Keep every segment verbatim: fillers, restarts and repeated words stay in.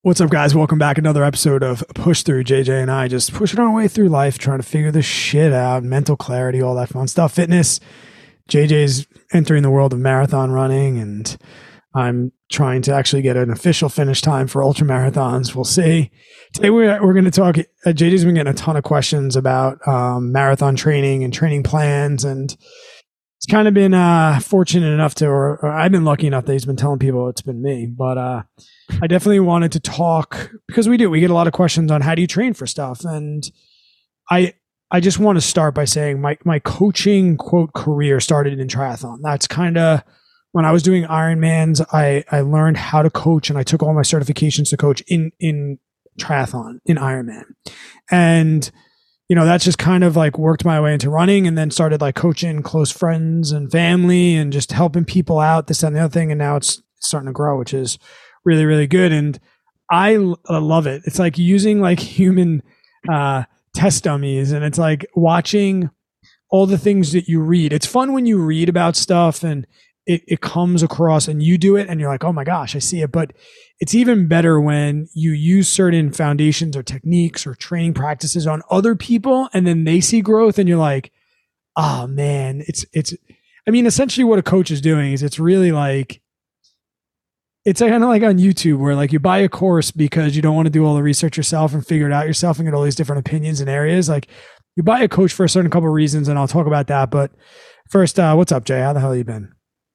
What's up, guys? Welcome back. Another episode of Push Through. J J and I just pushing our way through life, trying to figure this shit out, mental clarity, all that fun stuff. Fitness. J J's entering the world of marathon running, and I'm trying to actually get an official finish time for ultra marathons. We'll see. Today we're, we're going to talk. Uh, J J's been getting a ton of questions about um, marathon training and training plans, and it's kind of been uh, fortunate enough to, or, or I've been lucky enough that he's been telling people it's been me, but uh, I definitely wanted to talk because we do, we get a lot of questions on how do you train for stuff. And I, I just want to start by saying my, my coaching quote career started in triathlon. That's kind of when I was doing Ironmans, I, I learned how to coach, and I took all my certifications to coach in, in triathlon, in Ironman. And you know, that's just kind of like worked my way into running, and then started like coaching close friends and family and just helping people out, this, that, and the other thing. And now it's starting to grow, which is really, really good. And I uh, love it. It's like using like human uh, test dummies, and it's like watching all the things that you read. It's fun when you read about stuff and it, it comes across and you do it and you're like, oh my gosh, I see it. But it's even better when you use certain foundations or techniques or training practices on other people, and then they see growth and you're like, oh man, it's, it's, I mean, essentially what a coach is doing is it's really like, it's kind of like on YouTube where like you buy a course because you don't want to do all the research yourself and figure it out yourself and get all these different opinions and areas. Like you buy a coach for a certain couple of reasons, and I'll talk about that. But first, uh, what's up, Jay? How the hell have you been?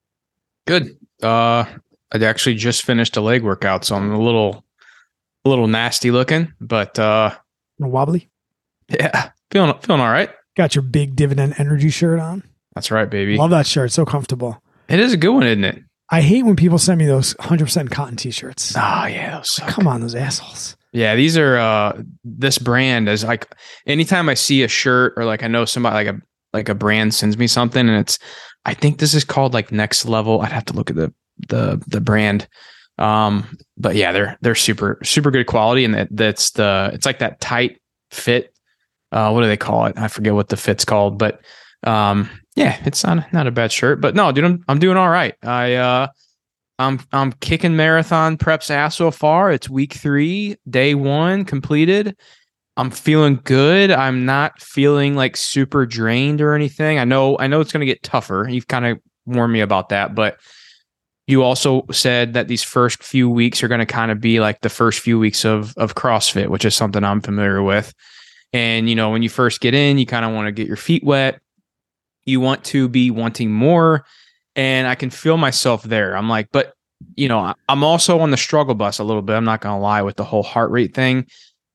Good. Uh, I actually just finished a leg workout, so I'm a little, a little nasty looking, but uh, wobbly. Yeah, feeling feeling all right. Got your big Dividend Energy shirt on. That's right, baby. Love that shirt. So comfortable. It is a good one, isn't it? I hate when people send me those one hundred percent cotton t-shirts. Oh, yeah. Those suck. Come on, those assholes. Yeah, these are, uh, this brand is like, anytime I see a shirt or like I know somebody, like a like a brand sends me something and it's, I think this is called like Next Level. I'd have to look at the the the brand. Um, but yeah, they're they're super, super good quality. And that that's the, it's like that tight fit. Uh, what do they call it? I forget what the fit's called, but um yeah, it's not not a bad shirt, but no, dude, I'm I'm doing all right. I uh, I'm I'm kicking marathon preps ass so far. It's week three, day one completed. I'm feeling good. I'm not feeling like super drained or anything. I know I know it's going to get tougher. You've kind of warned me about that, but you also said that these first few weeks are going to kind of be like the first few weeks of of CrossFit, which is something I'm familiar with. And you know, when you first get in, you kind of want to get your feet wet. You want to be wanting more, and I can feel myself there. I'm like, but you know, I'm also on the struggle bus a little bit. I'm not going to lie with the whole heart rate thing.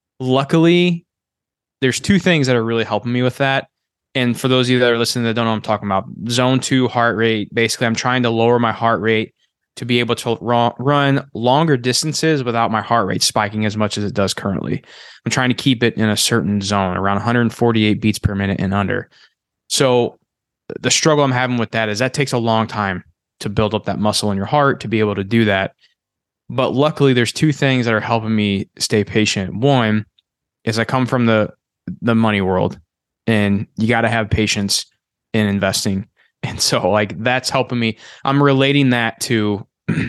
Luckily, there's two things that are really helping me with that. And for those of you that are listening that don't know what I'm talking about, zone two heart rate, basically I'm trying to lower my heart rate to be able to run longer distances without my heart rate spiking as much as it does currently. I'm trying to keep it in a certain zone around one hundred forty-eight beats per minute and under. So the struggle I'm having with that is that takes a long time to build up that muscle in your heart to be able to do that. But luckily there's two things that are helping me stay patient. One is I come from the, the money world, and you got to have patience in investing. And so like that's helping me. I'm relating that to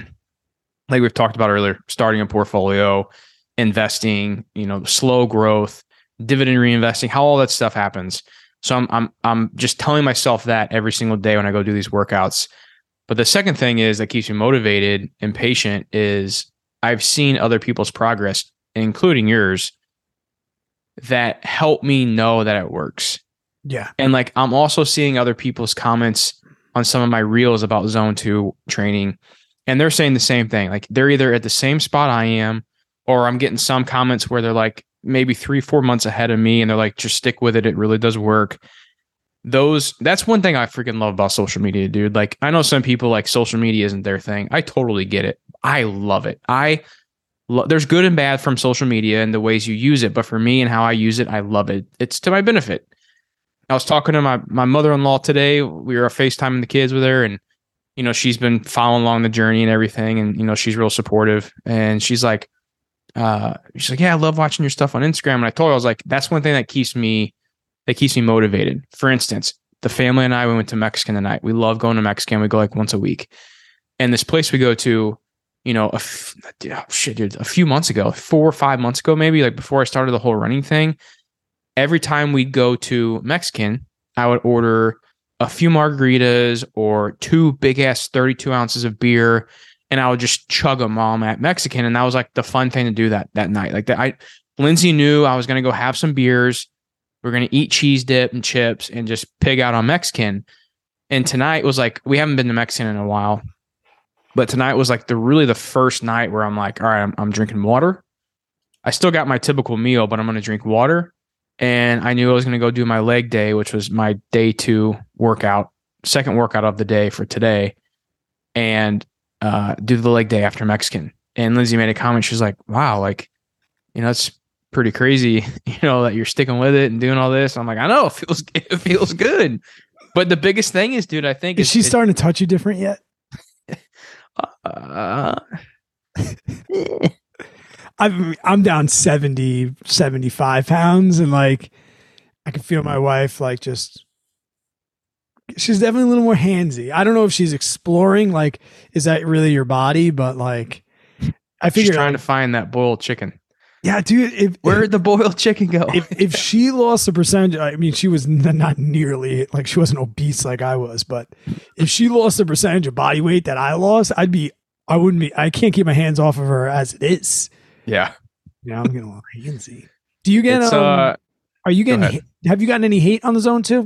like we've talked about earlier, starting a portfolio, investing, you know, slow growth, dividend reinvesting, how all that stuff happens. So I'm I'm I'm just telling myself that every single day when I go do these workouts. But the second thing is that keeps me motivated and patient is I've seen other people's progress, including yours, that help me know that it works. Yeah. And like I'm also seeing other people's comments on some of my reels about zone two training, and they're saying the same thing. Like they're either at the same spot I am, or I'm getting some comments where they're like, maybe three, four months ahead of me. And they're like, just stick with it. It really does work. Those, that's one thing I freaking love about social media, dude. Like I know some people like social media isn't their thing. I totally get it. I love it. I lo- there's good and bad from social media and the ways you use it. But for me and how I use it, I love it. It's to my benefit. I was talking to my, my mother-in-law today. We were FaceTiming the kids with her, and, you know, she's been following along the journey and everything. And, you know, she's real supportive, and she's like, Uh, she's like, yeah, I love watching your stuff on Instagram. And I told her, I was like, that's one thing that keeps me, that keeps me motivated. For instance, the family and I, we went to Mexican tonight. We love going to Mexican. We go like once a week. And this place we go to, you know, a f- oh, shit, dude, a few months ago, four or five months ago, maybe like before I started the whole running thing, every time we'd go to Mexican, I would order a few margaritas or two big ass thirty-two ounces of beer, and I would just chug them while I'm at Mexican. And that was like the fun thing to do that that night. Like that, I Lindsay knew I was gonna go have some beers. We're gonna eat cheese dip and chips and just pig out on Mexican. And tonight was like, we haven't been to Mexican in a while, but tonight was like the really the first night where I'm like, all right, I'm, I'm drinking water. I still got my typical meal, but I'm gonna drink water. And I knew I was going to go do my leg day, which was my day two workout, second workout of the day for today, and uh, do the leg day after Mexican. And Lindsay made a comment. She's like, wow, like, you know, it's pretty crazy, you know, that you're sticking with it and doing all this. I'm like, I know, it feels, it feels good. But the biggest thing is, dude, I think is she it, starting to touch you different yet? Uh, I'm I'm down seventy, seventy-five pounds, and like I can feel my wife like just she's definitely a little more handsy. I don't know if she's exploring, like, is that really your body? But like I figure she's trying like, to find that boiled chicken. Yeah, dude. If, Where'd the boiled chicken go? If, if she lost the percentage, I mean, she was n- not nearly like she wasn't obese like I was, but if she lost the percentage of body weight that I lost, I'd be, I wouldn't be, I can't keep my hands off of her as it is. Yeah. Yeah, I'm getting a little handsy. Do you get, um, uh, are you getting, have you gotten any hate on the zone too?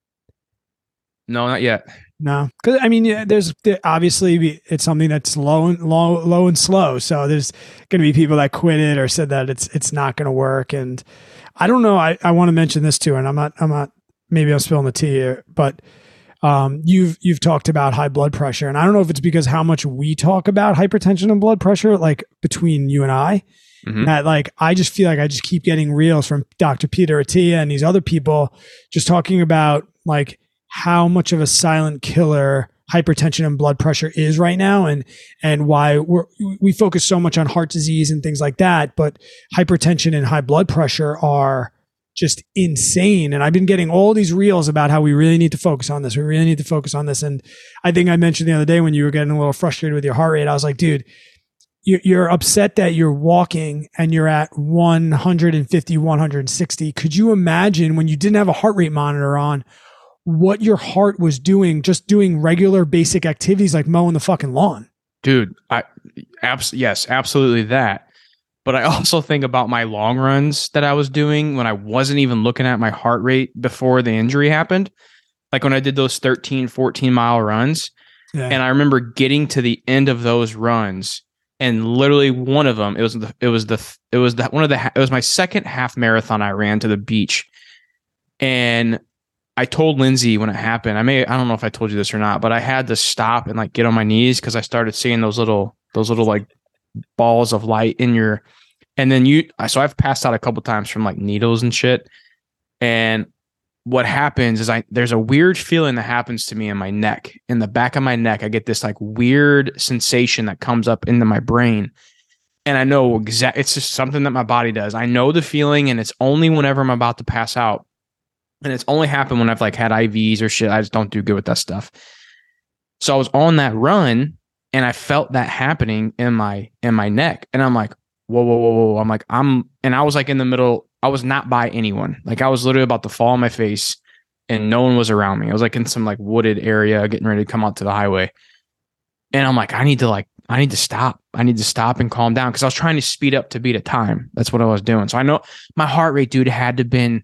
No, not yet. No, because I mean, yeah, there's obviously it's something that's low and low, low and slow. So there's going to be people that quit it or said that it's it's not going to work. And I don't know. I, I want to mention this too, and I'm not I'm not maybe I'm spilling the tea here, but um, you've you've talked about high blood pressure, and I don't know if it's because how much we talk about hypertension and blood pressure, like between you and I. Mm-hmm. That like I just feel like I just keep getting reels from Doctor Peter Attia and these other people just talking about like how much of a silent killer hypertension and blood pressure is right now, and and why we're, we focus so much on heart disease and things like that, but hypertension and high blood pressure are just insane. And I've been getting all these reels about how we really need to focus on this. We really need to focus on this. And I think I mentioned the other day when you were getting a little frustrated with your heart rate, I was like, dude, you're upset that you're walking and you're at one fifty, one sixty. Could you imagine when you didn't have a heart rate monitor on, what your heart was doing, just doing regular basic activities like mowing the fucking lawn? Dude, I abs- yes, absolutely that. But I also think about my long runs that I was doing when I wasn't even looking at my heart rate before the injury happened. Like when I did those thirteen, fourteen mile runs. Yeah. And I remember getting to the end of those runs, and literally one of them, it was the, it was the, it was the, one of the, it was my second half marathon I ran to the beach. And I told Lindsay when it happened, I may, I don't know if I told you this or not, but I had to stop and like get on my knees because I started seeing those little, those little like balls of light in your, and then you, so I've passed out a couple times from like needles and shit. And what happens is I, there's a weird feeling that happens to me in my neck, in the back of my neck. I get this like weird sensation that comes up into my brain. And I know exactly, it's just something that my body does. I know the feeling, and it's only whenever I'm about to pass out. And it's only happened when I've like had I Vs or shit. I just don't do good with that stuff. So I was on that run and I felt that happening in my, in my neck. And I'm like, whoa, whoa, whoa, whoa. I'm like, I'm, and I was like in the middle. I was not by anyone. Like I was literally about to fall on my face and no one was around me. I was like in some like wooded area getting ready to come out to the highway. And I'm like, I need to like, I need to stop. I need to stop and calm down. Cause I was trying to speed up to beat a time. That's what I was doing. So I know my heart rate, dude, had to been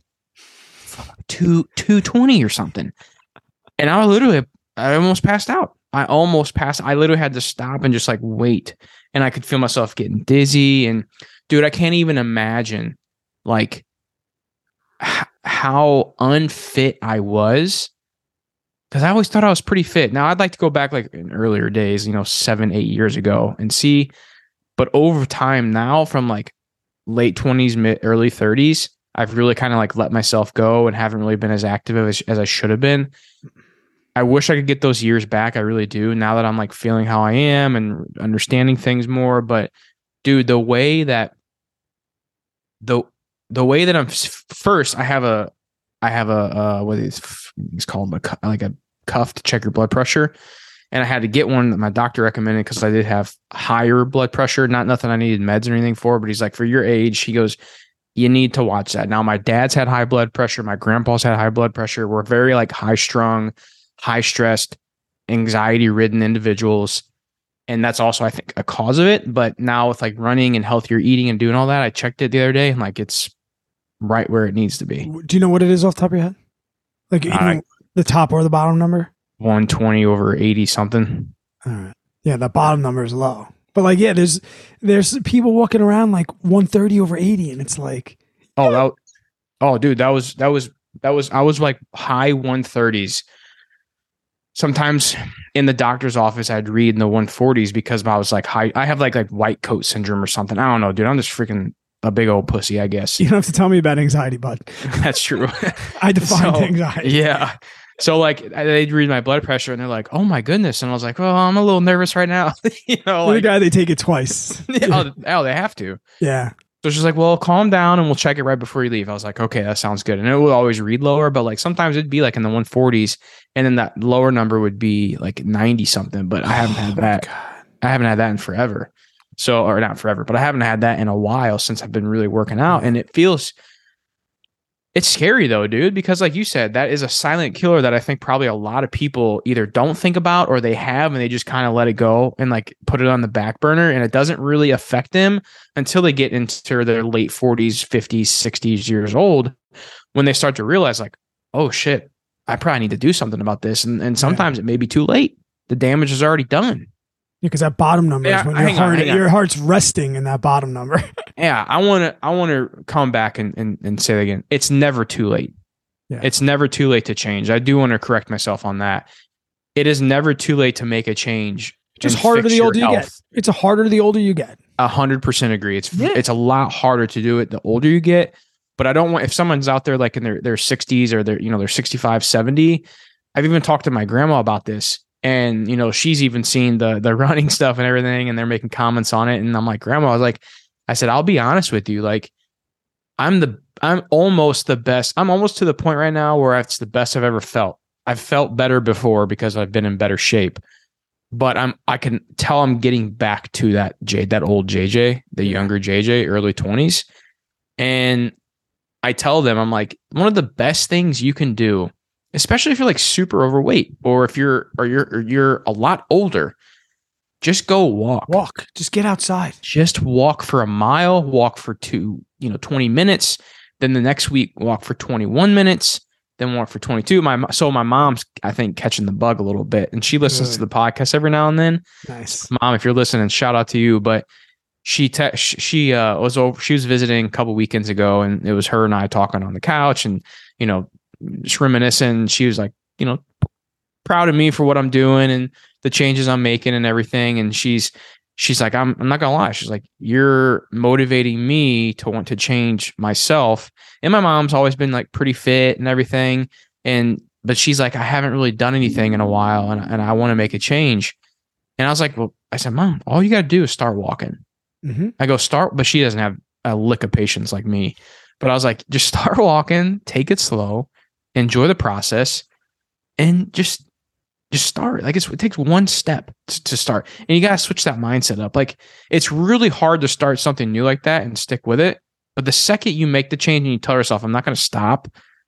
two, two twenty or something. And I literally, I almost passed out. I almost passed. I literally had to stop and just like wait. And I could feel myself getting dizzy. And dude, I can't even imagine like h- how unfit I was. Cause I always thought I was pretty fit. Now I'd like to go back like in earlier days, you know, seven, eight years ago and see, but over time now from like late twenties, mid early thirties, I've really kind of like let myself go and haven't really been as active as, as I should have been. I wish I could get those years back. I really do. Now that I'm like feeling how I am and understanding things more. But dude, the way that the the way that I'm first, I have a I have a uh, what is it's called a, like a cuff to check your blood pressure, and I had to get one that my doctor recommended because I did have higher blood pressure. Not nothing I needed meds or anything for, but he's like, for your age, he goes, you need to watch that. Now, my dad's had high blood pressure. My grandpa's had high blood pressure. We're very like high strung, high stressed, anxiety ridden individuals. And that's also, I think, a cause of it. But now with like running and healthier eating and doing all that, I checked it the other day and like it's right where it needs to be. Do you know what it is off the top of your head? Like Uh, the top or the bottom number? one twenty over eighty something. All right. Yeah, the bottom number is low. But like, yeah, there's there's people walking around like one thirty over eighty, and it's like, Oh, that, oh, dude, that was that was that was I was like high one thirties. Sometimes in the doctor's office, I'd read in the one forties because I was like high. I have like like white coat syndrome or something. I don't know, dude. I'm just freaking a big old pussy, I guess. You don't have to tell me about anxiety, bud. That's true. I define So, anxiety. Yeah. So like they'd read my blood pressure and they're like, oh my goodness. And I was like, well, I'm a little nervous right now. you know, You're like, the guy, they take it twice. oh, oh, they have to. Yeah. So she's like, well, calm down and we'll check it right before you leave. I was like, okay, that sounds good. And it would always read lower, but like sometimes it'd be like in the one forties and then that lower number would be like ninety something, but I haven't had that. I haven't had that in forever. So, or not forever, but I haven't had that in a while since I've been really working out. And it feels, it's scary though, dude, because like you said, that is a silent killer that I think probably a lot of people either don't think about or they have and they just kind of let it go and like put it on the back burner. And it doesn't really affect them until they get into their late forties, fifties, sixties years old when they start to realize like, oh shit, I probably need to do something about this. And, and sometimes yeah. it may be too late. The damage is already done. Yeah, because that bottom number yeah, is when your heart, on, your heart's resting in that bottom number. yeah, I want to. I want to come back and, and and say that again. It's never too late. Yeah. It's never too late to change. I do want to correct myself on that. It is never too late to make a change. Just harder the older you get. It's a harder the older you get. A hundred percent agree. It's yeah. it's a lot harder to do it the older you get. But I don't want if someone's out there like in their their sixties or they're you know they're sixty-five, seventy. I've even talked to my grandma about this. And, you know, she's even seen the the running stuff and everything, and they're making comments on it. And I'm like, Grandma, I was like, I said, I'll be honest with you. Like, I'm the I'm almost the best. I'm almost to the point right now where it's the best I've ever felt. I've felt better before because I've been in better shape. But I'm I can tell I'm getting back to that J that old J J, the younger J J, early twenties. And I tell them, I'm like, one of the best things you can do, especially if you're like super overweight or if you're or you're or you're a lot older, just go walk. Walk. Just get outside. Just walk for a mile, walk for two, you know, twenty minutes. Then the next week, walk for twenty-one minutes, then walk for twenty-two. My so my mom's, I think, catching the bug a little bit. And she listens Good. to the podcast every now and then. Nice. Mom, if you're listening, shout out to you. But she te- she uh was over she was visiting a couple weekends ago, and it was her and I talking on the couch and, you know, just reminiscing. She was like, you know, proud of me for what I'm doing and the changes I'm making and everything. And she's, she's like, I'm, I'm not gonna lie. She's like, you're motivating me to want to change myself. And my mom's always been like pretty fit and everything. And, but she's like, I haven't really done anything in a while and, and I want to make a change. And I was like, well, I said, Mom, all you got to do is start walking. Mm-hmm. I go start, but she doesn't have a lick of patience like me. But I was like, just start walking, take it slow. Enjoy the process and just just start. Like it's, it takes one step to, to start, and you got to switch that mindset up. Like it's really hard to start something new like that and stick with it. But the second you make the change and you tell yourself, I'm not going to stop,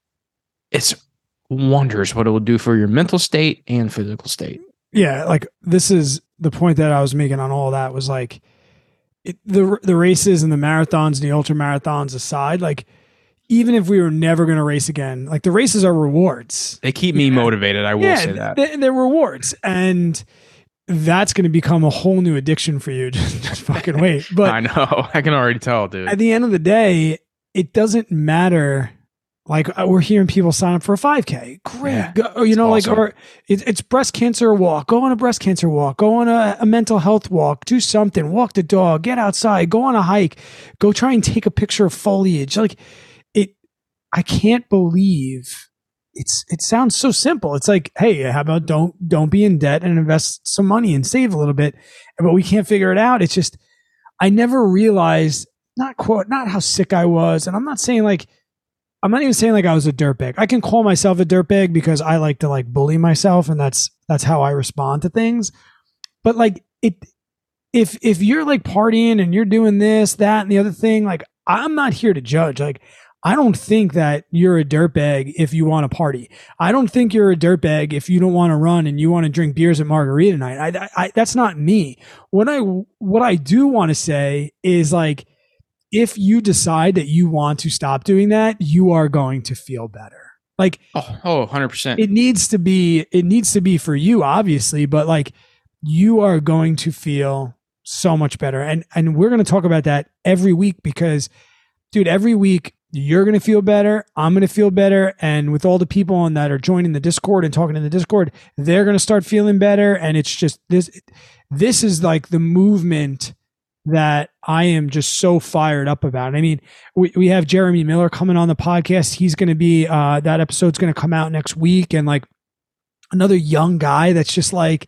it's wonders what it will do for your mental state and physical state. Yeah. Like this is the point that I was making on all that was like it, the, the races and the marathons and the ultra marathons aside, like, even if we were never going to race again, like the races are rewards. They keep me yeah. motivated. I will yeah, say that. They, they're rewards. And that's going to become a whole new addiction for you. Just, just fucking wait. But I know. I can already tell, dude. At the end of the day, it doesn't matter. Like we're hearing people sign up for a five K. Great. Yeah, go, you know, like, awesome. or it, it's breast cancer walk. Go on a breast cancer walk. Go on a, a mental health walk. Do something. Walk the dog. Get outside. Go on a hike. Go try and take a picture of foliage. Like, I can't believe it's, it sounds so simple. It's like, hey, how about don't, don't be in debt and invest some money and save a little bit, but we can't figure it out. It's just, I never realized not quote, not how sick I was. And I'm not saying like, I'm not even saying like I was a dirtbag. I can call myself a dirtbag because I like to like bully myself, and that's that's how I respond to things. But like it, if if you're like partying and you're doing this, that, and the other thing, like I'm not here to judge. Like I don't think that you're a dirtbag if you want to party. I don't think you're a dirtbag if you don't want to run and you want to drink beers at Margarita Night. I, I, that's not me. What I what I do want to say is like, if you decide that you want to stop doing that, you are going to feel better. Like oh, oh one hundred percent. It needs to be it needs to be for you, obviously, but like you are going to feel so much better. And and we're going to talk about that every week because, dude, every week you're going to feel better. I'm going to feel better. And with all the people on that are joining the Discord and talking in the Discord, they're going to start feeling better. And it's just this, this is like the movement that I am just so fired up about. I mean, we, we have Jeremy Miller coming on the podcast. He's going to be, uh, that episode's going to come out next week. And like another young guy that's just like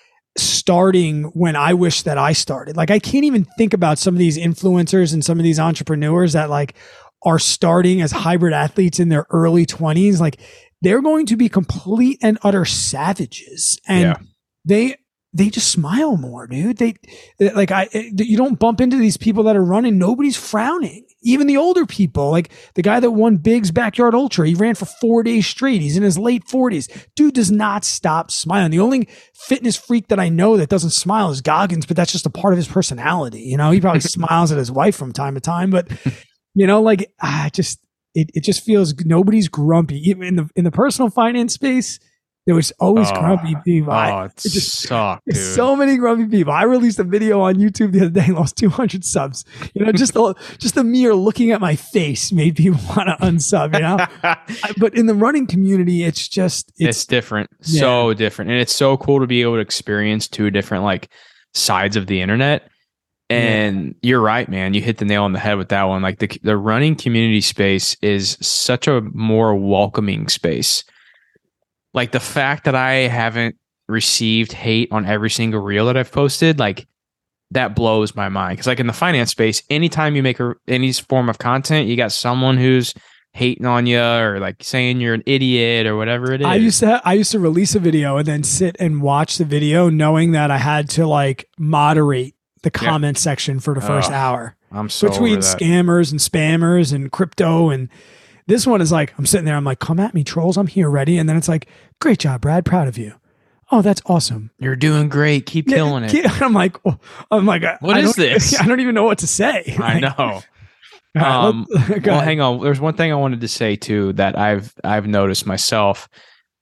starting when I wish that I started. Like, I can't even think about some of these influencers and some of these entrepreneurs that like are starting as hybrid athletes in their early twenties. Like they're going to be complete and utter savages. And yeah. they, they just smile more, dude. They like, I, you don't bump into these people that are running. Nobody's frowning. Even the older people, like the guy that won Big's Backyard Ultra, he ran for four days straight. He's in his late forties. Dude does not stop smiling. The only fitness freak that I know that doesn't smile is Goggins, but that's just a part of his personality. You know, he probably smiles at his wife from time to time, but you know, like ah, just it, it just feels nobody's grumpy. Even in the in the personal finance space, there was always oh, grumpy people. Oh, I, it, it just sucked, dude. So many grumpy people. I released a video on YouTube the other day and lost two hundred subs. You know, just the just the mere looking at my face made people want to unsub. You know, I, but in the running community, it's just it's, it's different, yeah. so different, and it's so cool to be able to experience two different like sides of the internet. And yeah. you're right, man. You hit the nail on the head with that one. Like the the running community space is such a more welcoming space. Like the fact that I haven't received hate on every single reel that I've posted, like that blows my mind. Because like in the finance space, anytime you make a, any form of content, you got someone who's hating on you or like saying you're an idiot or whatever it is. I used to I used to release a video and then sit and watch the video, knowing that I had to like moderate the comment yeah. section for the first oh, over I'm so between over that. Scammers and spammers and crypto. And this one is like, I'm sitting there, I'm like, come at me, trolls, I'm here ready. And then it's like, great job, Brad, proud of you. Oh, that's awesome. You're doing great. Keep yeah, killing it. Yeah. I'm like, oh, I'm like, what I is this? I don't even know what to say. I like, know. Right, um, well, hang on. There's one thing I wanted to say too that I've I've noticed myself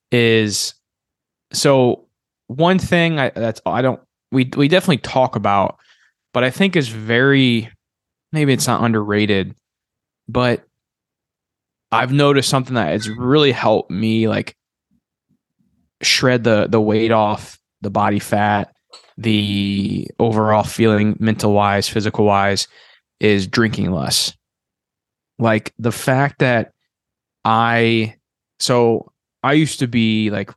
is so one thing I that's I don't we we definitely talk about. But I think is very, maybe it's not underrated, but I've noticed something that has really helped me like shred the the weight off, the body fat, the overall feeling mental wise, physical wise, is drinking less. Like the fact that I, so I used to be like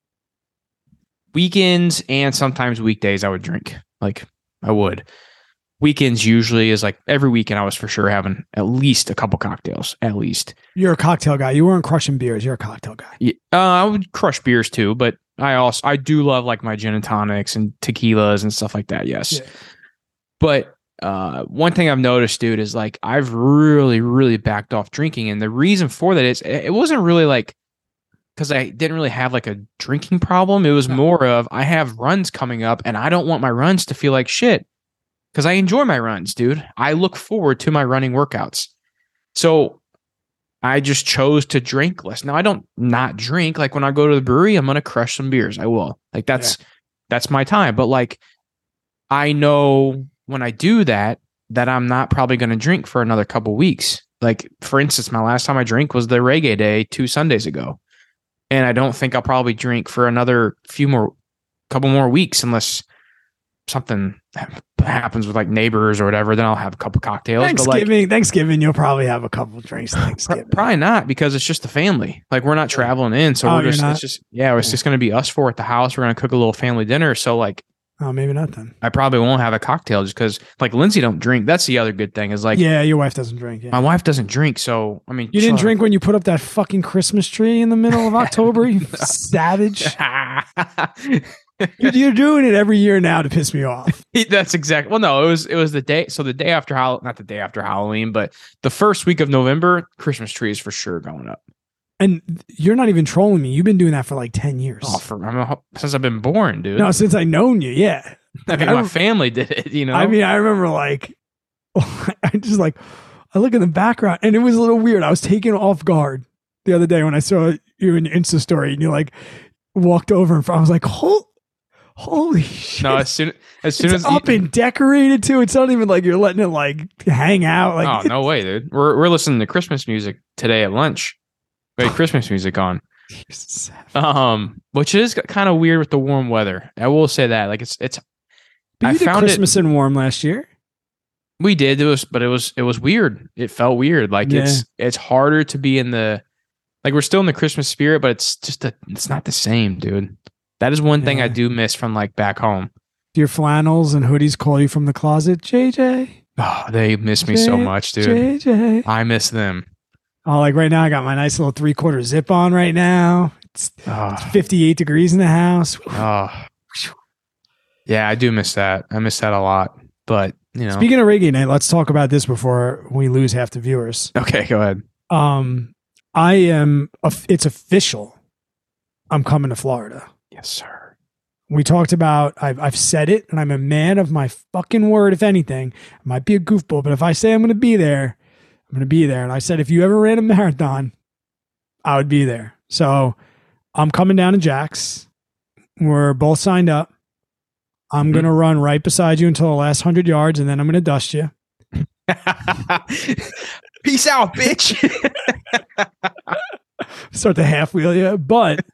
weekends and sometimes weekdays I would drink. Like I would. Weekends usually is like every weekend I was for sure having at least a couple cocktails, at least. You're a cocktail guy. You weren't crushing beers. You're a cocktail guy. Yeah, uh, I would crush beers too, but I also, I do love like my gin and tonics and tequilas and stuff like that. Yes. Yeah. But uh, one thing I've noticed, dude, is like I've really, really backed off drinking. And the reason for that is it wasn't really like, because I didn't really have like a drinking problem. It was more of I have runs coming up and I don't want my runs to feel like shit. Because I enjoy my runs, dude. I look forward to my running workouts. So I just chose to drink less. Now I don't not drink. Like when I go to the brewery, I'm going to crush some beers. I will. Like that's, yeah. that's my time. But like, I know when I do that, that I'm not probably going to drink for another couple weeks. Like for instance, my last time I drank was the reggae day two Sundays ago. And I don't think I'll probably drink for another few more, couple more weeks unless something happens with like neighbors or whatever. Then I'll have a couple cocktails. Thanksgiving, but like, Thanksgiving, you'll probably have a couple drinks. Thanksgiving, probably not because it's just the family. Like we're not traveling in, so oh, we're just, it's just yeah, it's just going to be us four at the house. We're going to cook a little family dinner. So like, Oh, maybe not then. I probably won't have a cocktail just because, like, Lindsay don't drink. That's the other good thing is like, yeah, your wife doesn't drink. Yeah. My wife doesn't drink, so I mean, you didn't drink when you put up that fucking Christmas tree in the middle of October. You savage. you're, you're doing it every year now to piss me off. That's exactly. Well, no, it was it was the day. So the day after Hall, not the day after Halloween, but the first week of November, Christmas tree is for sure going up. And you're not even trolling me. You've been doing that for like ten years. Oh, for I mean, since I've been born, dude. No, since I known you, yeah. I mean, I, my family did it, you know? I mean, I remember like, I just like, I look in the background and it was a little weird. I was taken off guard the other day when I saw you in your Insta story and you like walked over and I was like, Hol- holy shit. No, as soon as, soon it's as up you, and decorated too. It's not even like you're letting it like hang out. Like, oh, no way, dude. We're, we're listening to Christmas music today at lunch. We had Christmas music on. Um, which is kind of weird with the warm weather. I will say that. Like it's it's But you I did found Christmas it, in warm last year. We did. It was, but it was it was weird. It felt weird. Like Yeah. it's it's harder to be in the like we're still in the Christmas spirit, but it's just a, it's not the same, dude. That is one thing Yeah. I do miss from like back home. Do your flannels and hoodies call you from the closet, J J? Oh, they miss me so much, dude. J J. I miss them. Oh, like right now, I got my nice little three quarter zip on right now. It's, Oh, it's fifty-eight degrees in the house. oh. Yeah, I do miss that. I miss that a lot. But you know, Speaking of reggae night, let's talk about this before we lose half the viewers. okay, go ahead. Um, I am. It's official. I'm coming to Florida. Yes, sir. We talked about. I've I've said it, and I'm a man of my fucking word. If anything, I might be a goofball, but if I say I'm going to be there, I'm going to be there. And I said if you ever ran a marathon, I would be there. So I'm coming down to Jack's. We're both signed up. I'm Mm-hmm. going to run right beside you until the last hundred yards, and then I'm going to dust you. Peace out, bitch. Start to half wheel you, but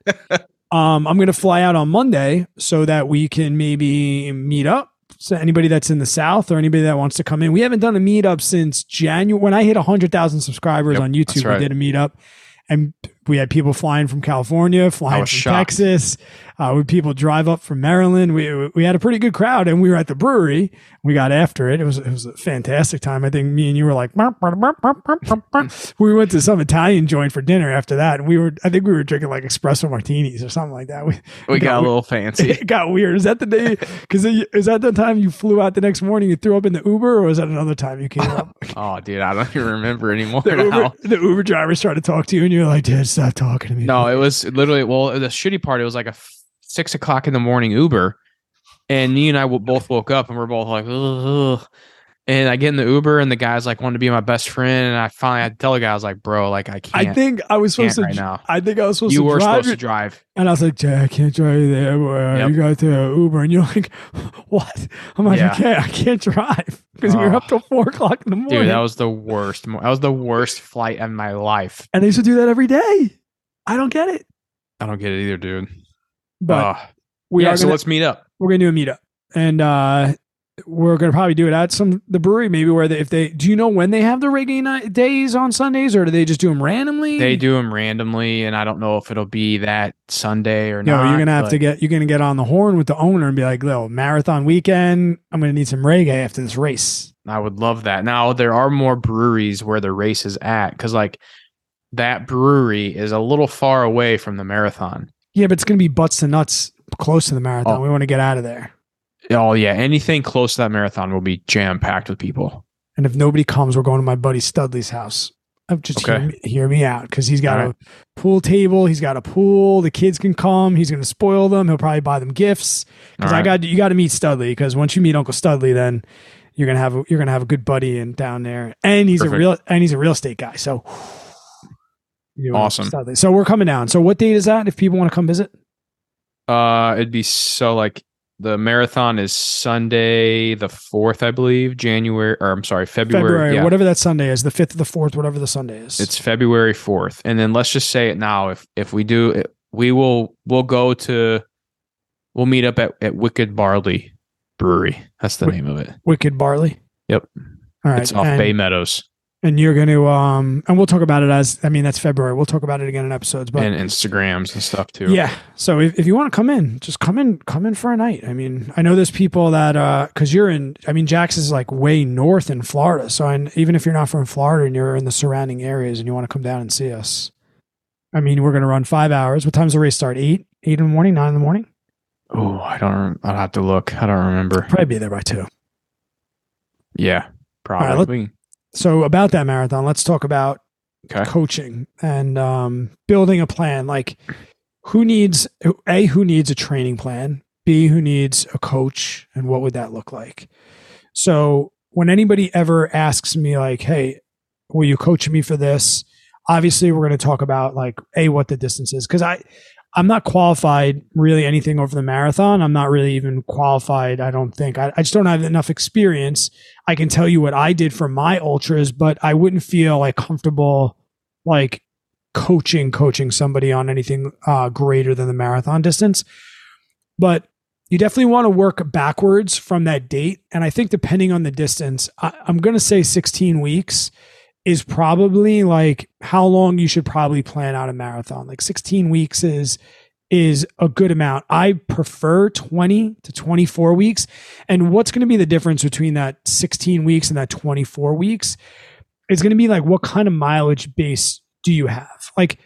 um, I'm going to fly out on Monday so that we can maybe meet up. So anybody that's in the South or anybody that wants to come in, we haven't done a meetup since January. When I hit a hundred thousand subscribers Yep, on YouTube, right. we did a meetup, and we had people flying from California, flying from was shocked. Texas. Uh, we had people drive up from Maryland. We we had a pretty good crowd, and we were at the brewery. We got after it. It was it was a fantastic time. I think me and you were like, "Burp, burp, burp, burp, burp, burp, burp." We went to some Italian joint for dinner after that, and we were I think we were drinking like espresso martinis or something like that. We, We got a we- little fancy. It got weird. Is that the day? Because is that the time you flew out the next morning? You threw up in the Uber, or was that another time you came up? Oh, dude, I don't even remember anymore The Uber, now. the Uber driver started to talk to you, and you're like, "Dude, stop talking to me." No, it was literally, well, the shitty part, it was like a f- six o'clock in the morning Uber. And me and I w- both woke up and we're both like, ugh. And I get in the Uber and the guy's like, wanted to be my best friend. And I finally had to tell the guy, I was like, bro, like, I can't. I think I was supposed to. right now. I think I was supposed you to were drive supposed it, to drive. and I was like, "Jay, I can't drive you there. Boy. Yep. You got the Uber," and you're like, "What?" I'm like, Yeah. "Okay, I can't drive because we were Oh. up till four o'clock in the morning." Dude, that was the worst. mo- That was the worst flight of my life. and they used to do that every day. I don't get it, I don't get it either, dude. but Ugh. we yeah, are so gonna let's meet up. we're gonna do a meetup, and uh, we're gonna probably do it at some the brewery, maybe where they if they do you know when they have the reggae night days on Sundays, or do they just do them randomly? They do them randomly, and I don't know if it'll be that Sunday or No, not. you're gonna have but to get you're gonna get on the horn with the owner and be like, "Little marathon weekend, I'm gonna need some reggae after this race." I would love that. Now, there are more breweries where the race is at because, like, that brewery is a little far away from the marathon. Yeah, but it's gonna be butts to nuts close to the marathon. Oh. We want to get out of there. Oh, yeah. Anything close to that marathon will be jam packed with people. And if nobody comes, we're going to my buddy Studley's house. Uh, Just Okay. hear, me, hear me out because he's got All right. a pool table. He's got a pool. The kids can come. He's going to spoil them. He'll probably buy them gifts. Because All I right. got you got to meet Studley. Because once you meet Uncle Studley, then you're gonna have a, you're gonna have a good buddy in down there. And he's Perfect. a real and he's a real estate guy. So you know, Awesome. Studley. So we're coming down. So what date is that? If people want to come visit, Uh, it'd be so like the marathon is Sunday the fourth, I believe, January, or I'm sorry, February. February, yeah. whatever that Sunday is, the fifth or the fourth, whatever the Sunday is. It's February fourth. And then let's just say it now. If if we do it, we will we'll go to we'll meet up at, at Wicked Barley Brewery. That's the Wi- name of it. Wicked Barley. Yep. All right. It's off and Bay Meadows. And you're going to, um, and we'll talk about it as, I mean, that's February. We'll talk about it again in episodes, but and Instagrams and stuff too. Yeah. So if, if you want to come in, just come in, come in for a night. I mean, I know there's people that, uh, cause you're in, I mean, Jax is like way north in Florida. So I, even if you're not from Florida and you're in the surrounding areas and you want to come down and see us, I mean, we're going to run five hours. What time's the race start? Eight, eight in the morning, nine in the morning? Oh, I don't, I'll have to look. I don't remember. Probably be there by two. Yeah, probably. All right, let, so about that marathon, let's talk about okay. coaching and um, building a plan. Like who needs, A, who needs a training plan? B, who needs a coach? And what would that look like? So when anybody ever asks me like, hey, will you coach me for this? Obviously we're going to talk about like, A, what the distance is. Cause I, I'm not qualified really anything over the marathon. I'm not really even qualified. I don't think I, I just don't have enough experience. I can tell you what I did for my ultras, but I wouldn't feel like comfortable, like coaching, coaching somebody on anything uh, greater than the marathon distance. But you definitely want to work backwards from that date. And I think depending on the distance, I, I'm going to say sixteen weeks is probably like how long you should probably plan out a marathon. Like sixteen weeks is, is a good amount. I prefer twenty to twenty-four weeks. And what's going to be the difference between that sixteen weeks and that twenty-four weeks? It's going to be like, what kind of mileage base do you have? Like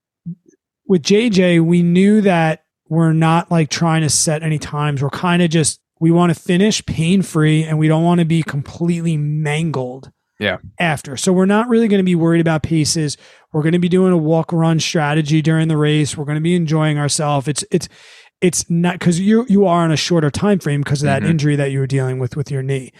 with J J, we knew that we're not like trying to set any times. We're kind of just, we want to finish pain-free and we don't want to be completely mangled. Yeah. After. So we're not really going to be worried about paces. We're going to be doing a walk run strategy during the race. We're going to be enjoying ourselves. It's, it's, it's not because you, you are on a shorter time frame because of that mm-hmm. injury that you were dealing with, with your knee.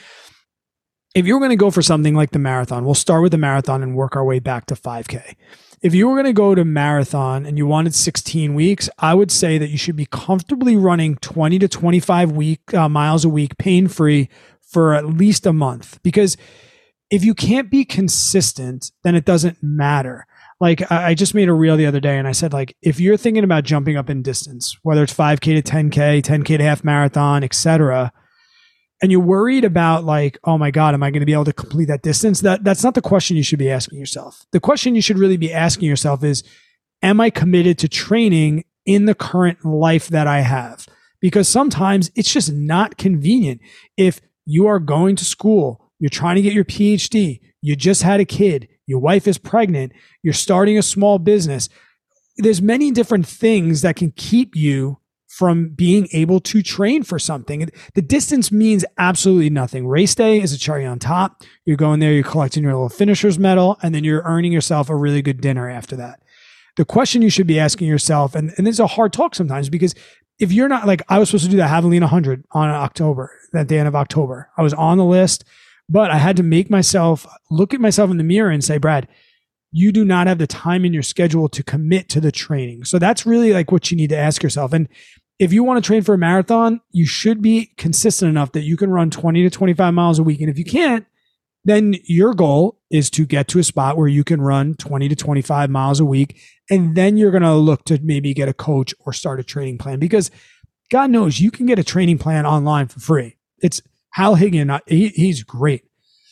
If you're going to go for something like the marathon, we'll start with the marathon and work our way back to five K. If you were going to go to marathon and you wanted sixteen weeks, I would say that you should be comfortably running twenty to twenty-five week uh, miles a week, pain-free for at least a month, because if you can't be consistent, then it doesn't matter. Like I just made a reel the other day and I said, like, if you're thinking about jumping up in distance, whether it's five K to ten K, ten K to half marathon, et cetera, and you're worried about like, oh my God, am I going to be able to complete that distance? That that's not the question you should be asking yourself. The question you should really be asking yourself is, am I committed to training in the current life that I have? Because sometimes it's just not convenient. If you are going to school, you're trying to get your P H D, you just had a kid, your wife is pregnant, you're starting a small business. There's many different things that can keep you from being able to train for something. The distance means absolutely nothing. Race day is a cherry on top. You're going there, you're collecting your little finisher's medal, and then you're earning yourself a really good dinner after that. The question you should be asking yourself, and, and this is a hard talk sometimes, because if you're not, like I was supposed to do that Javelina one hundred on October, at the end of October. I was on the list. But I had to make myself look at myself in the mirror and say, Brad, you do not have the time in your schedule to commit to the training. So that's really like what you need to ask yourself. And if you want to train for a marathon, you should be consistent enough that you can run twenty to twenty-five miles a week. And if you can't, then your goal is to get to a spot where you can run twenty to twenty-five miles a week. And then you're going to look to maybe get a coach or start a training plan, because God knows you can get a training plan online for free. It's Hal Higgin, he, he's great.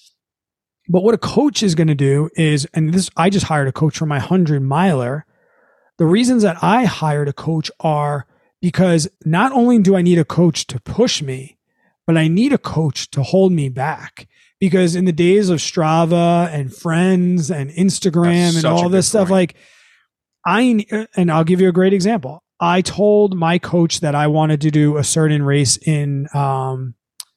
But what a coach is going to do is, and this, I just hired a coach for my hundred miler. The reasons that I hired a coach are because not only do I need a coach to push me, but I need a coach to hold me back. Because in the days of Strava and Friends and Instagram and all this stuff, like I, and I'll give you a great example. I told my coach that I wanted to do a certain race in, um,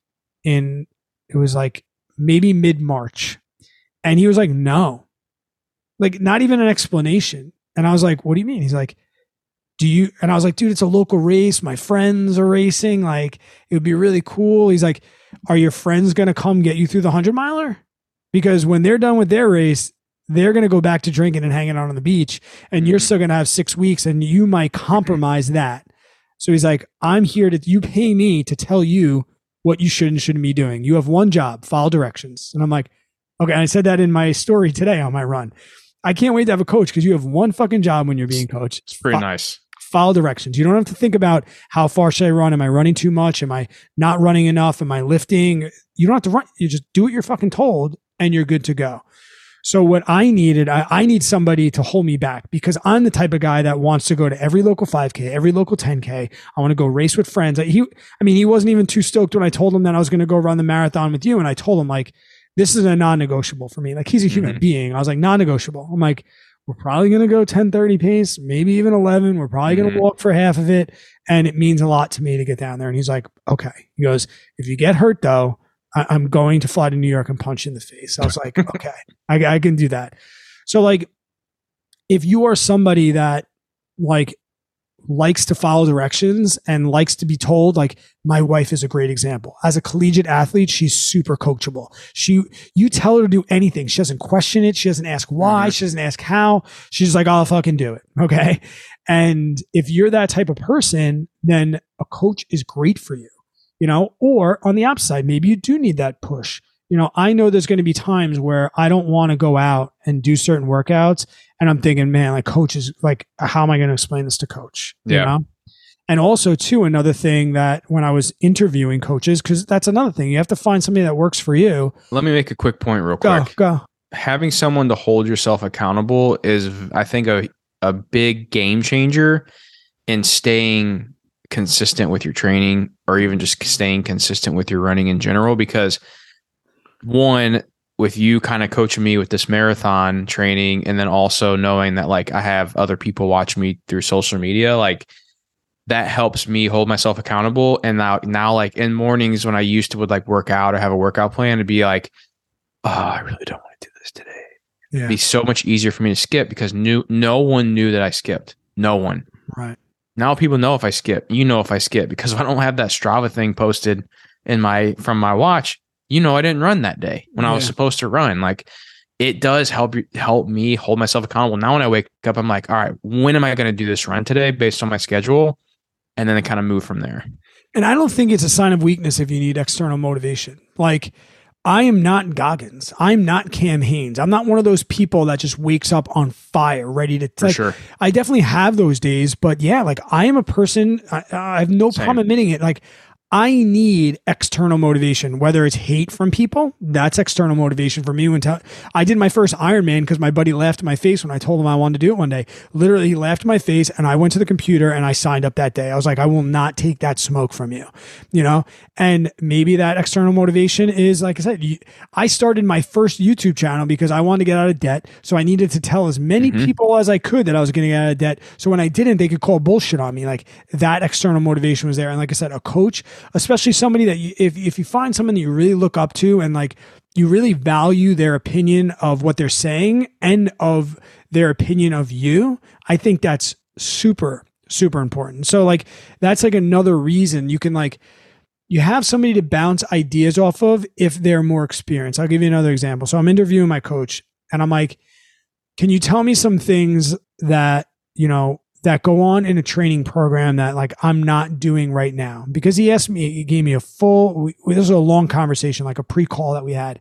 in, it was like maybe mid-March. And he was like, no, like not even an explanation. And I was like, what do you mean? He's like, do you, and I was like, dude, it's a local race. My friends are racing. Like, it would be really cool. He's like, are your friends going to come get you through the hundred miler? Because when they're done with their race, they're going to go back to drinking and hanging out on the beach, and you're still going to have six weeks and you might compromise that. So he's like, I'm here to, you pay me to tell you what you should and shouldn't be doing. You have one job, follow directions. And I'm like, okay. And I said that in my story today on my run. I can't wait to have a coach, because you have one fucking job when you're being coached. It's pretty Fo- nice. Follow directions. You don't have to think about how far should I run? Am I running too much? Am I not running enough? Am I lifting? You don't have to run. You just do what you're fucking told and you're good to go. So what I needed, I, I need somebody to hold me back because I'm the type of guy that wants to go to every local five K, every local ten K. I want to go race with friends. He, I mean, he wasn't even too stoked when I told him that I was going to go run the marathon with you. And I told him like, this is a non-negotiable for me. Like he's a human mm-hmm. being. I was like, non-negotiable. I'm like, we're probably going to go ten thirty pace, maybe even eleven. We're probably mm-hmm. going to walk for half of it. And it means a lot to me to get down there. And he's like, okay. He goes, if you get hurt though, I- I'm going to fly to New York and punch you in the face. I was like, okay, I, I can do that. So like, if you are somebody that like likes to follow directions and likes to be told, like my wife is a great example. As a collegiate athlete, she's super coachable. She, you tell her to do anything. She doesn't question it. She doesn't ask why. Mm-hmm. She doesn't ask how. She's like, I'll fucking do it. Okay. And if you're that type of person, then a coach is great for you, you know, or on the opposite side, maybe you do need that push. You know, I know there's going to be times where I don't want to go out and do certain workouts. And I'm thinking, man, like coach is like, how am I going to explain this to coach? You yeah. know? And also too, another thing that when I was interviewing coaches, cause that's another thing, you have to find somebody that works for you. Let me make a quick point real go, quick. Go. Having someone to hold yourself accountable is, I think, a, a big game changer in staying consistent with your training or even just staying consistent with your running in general. Because one, with you kind of coaching me with this marathon training, and then also knowing that like I have other people watch me through social media, like that helps me hold myself accountable. And now, now like in mornings when I used to would like work out or have a workout plan to be like, oh, I really don't want to do this today. Yeah. It'd be so much easier for me to skip because new, no one knew that I skipped. No one. Right. Now people know if I skip, you know, if I skip, because if I don't have that Strava thing posted in my, from my watch, you know, I didn't run that day when yeah. I was supposed to run. Like it does help help me hold myself accountable. Now when I wake up, I'm like, all right, when am I going to do this run today based on my schedule? And then I kind of move from there. And I don't think it's a sign of weakness if you need external motivation. Like I am not Goggins. I'm not Cam Hanes. I'm not one of those people that just wakes up on fire, ready to. For like, sure. I definitely have those days, but yeah, like I am a person. I, I have no Same. problem admitting it. Like I need external motivation, whether it's hate from people. That's external motivation for me. When t- I did my first Ironman because my buddy laughed in my face when I told him I wanted to do it one day. Literally, he laughed in my face, and I went to the computer and I signed up that day. I was like, I will not take that smoke from you, you know. And maybe that external motivation is, like I said, you, I started my first YouTube channel because I wanted to get out of debt, so I needed to tell as many mm-hmm. people as I could that I was getting out of debt. So when I didn't, they could call bullshit on me. Like that external motivation was there. And like I said, a coach, especially somebody that you, if, if you find someone that you really look up to and like you really value their opinion of what they're saying and of their opinion of you, I think that's super, super important. So like, that's like another reason you can like, you have somebody to bounce ideas off of if they're more experienced. I'll give you another example. So I'm interviewing my coach and I'm like, can you tell me some things that, you know, that go on in a training program that like I'm not doing right now? Because he asked me, he gave me a full, we, this was a long conversation, like a pre-call that we had.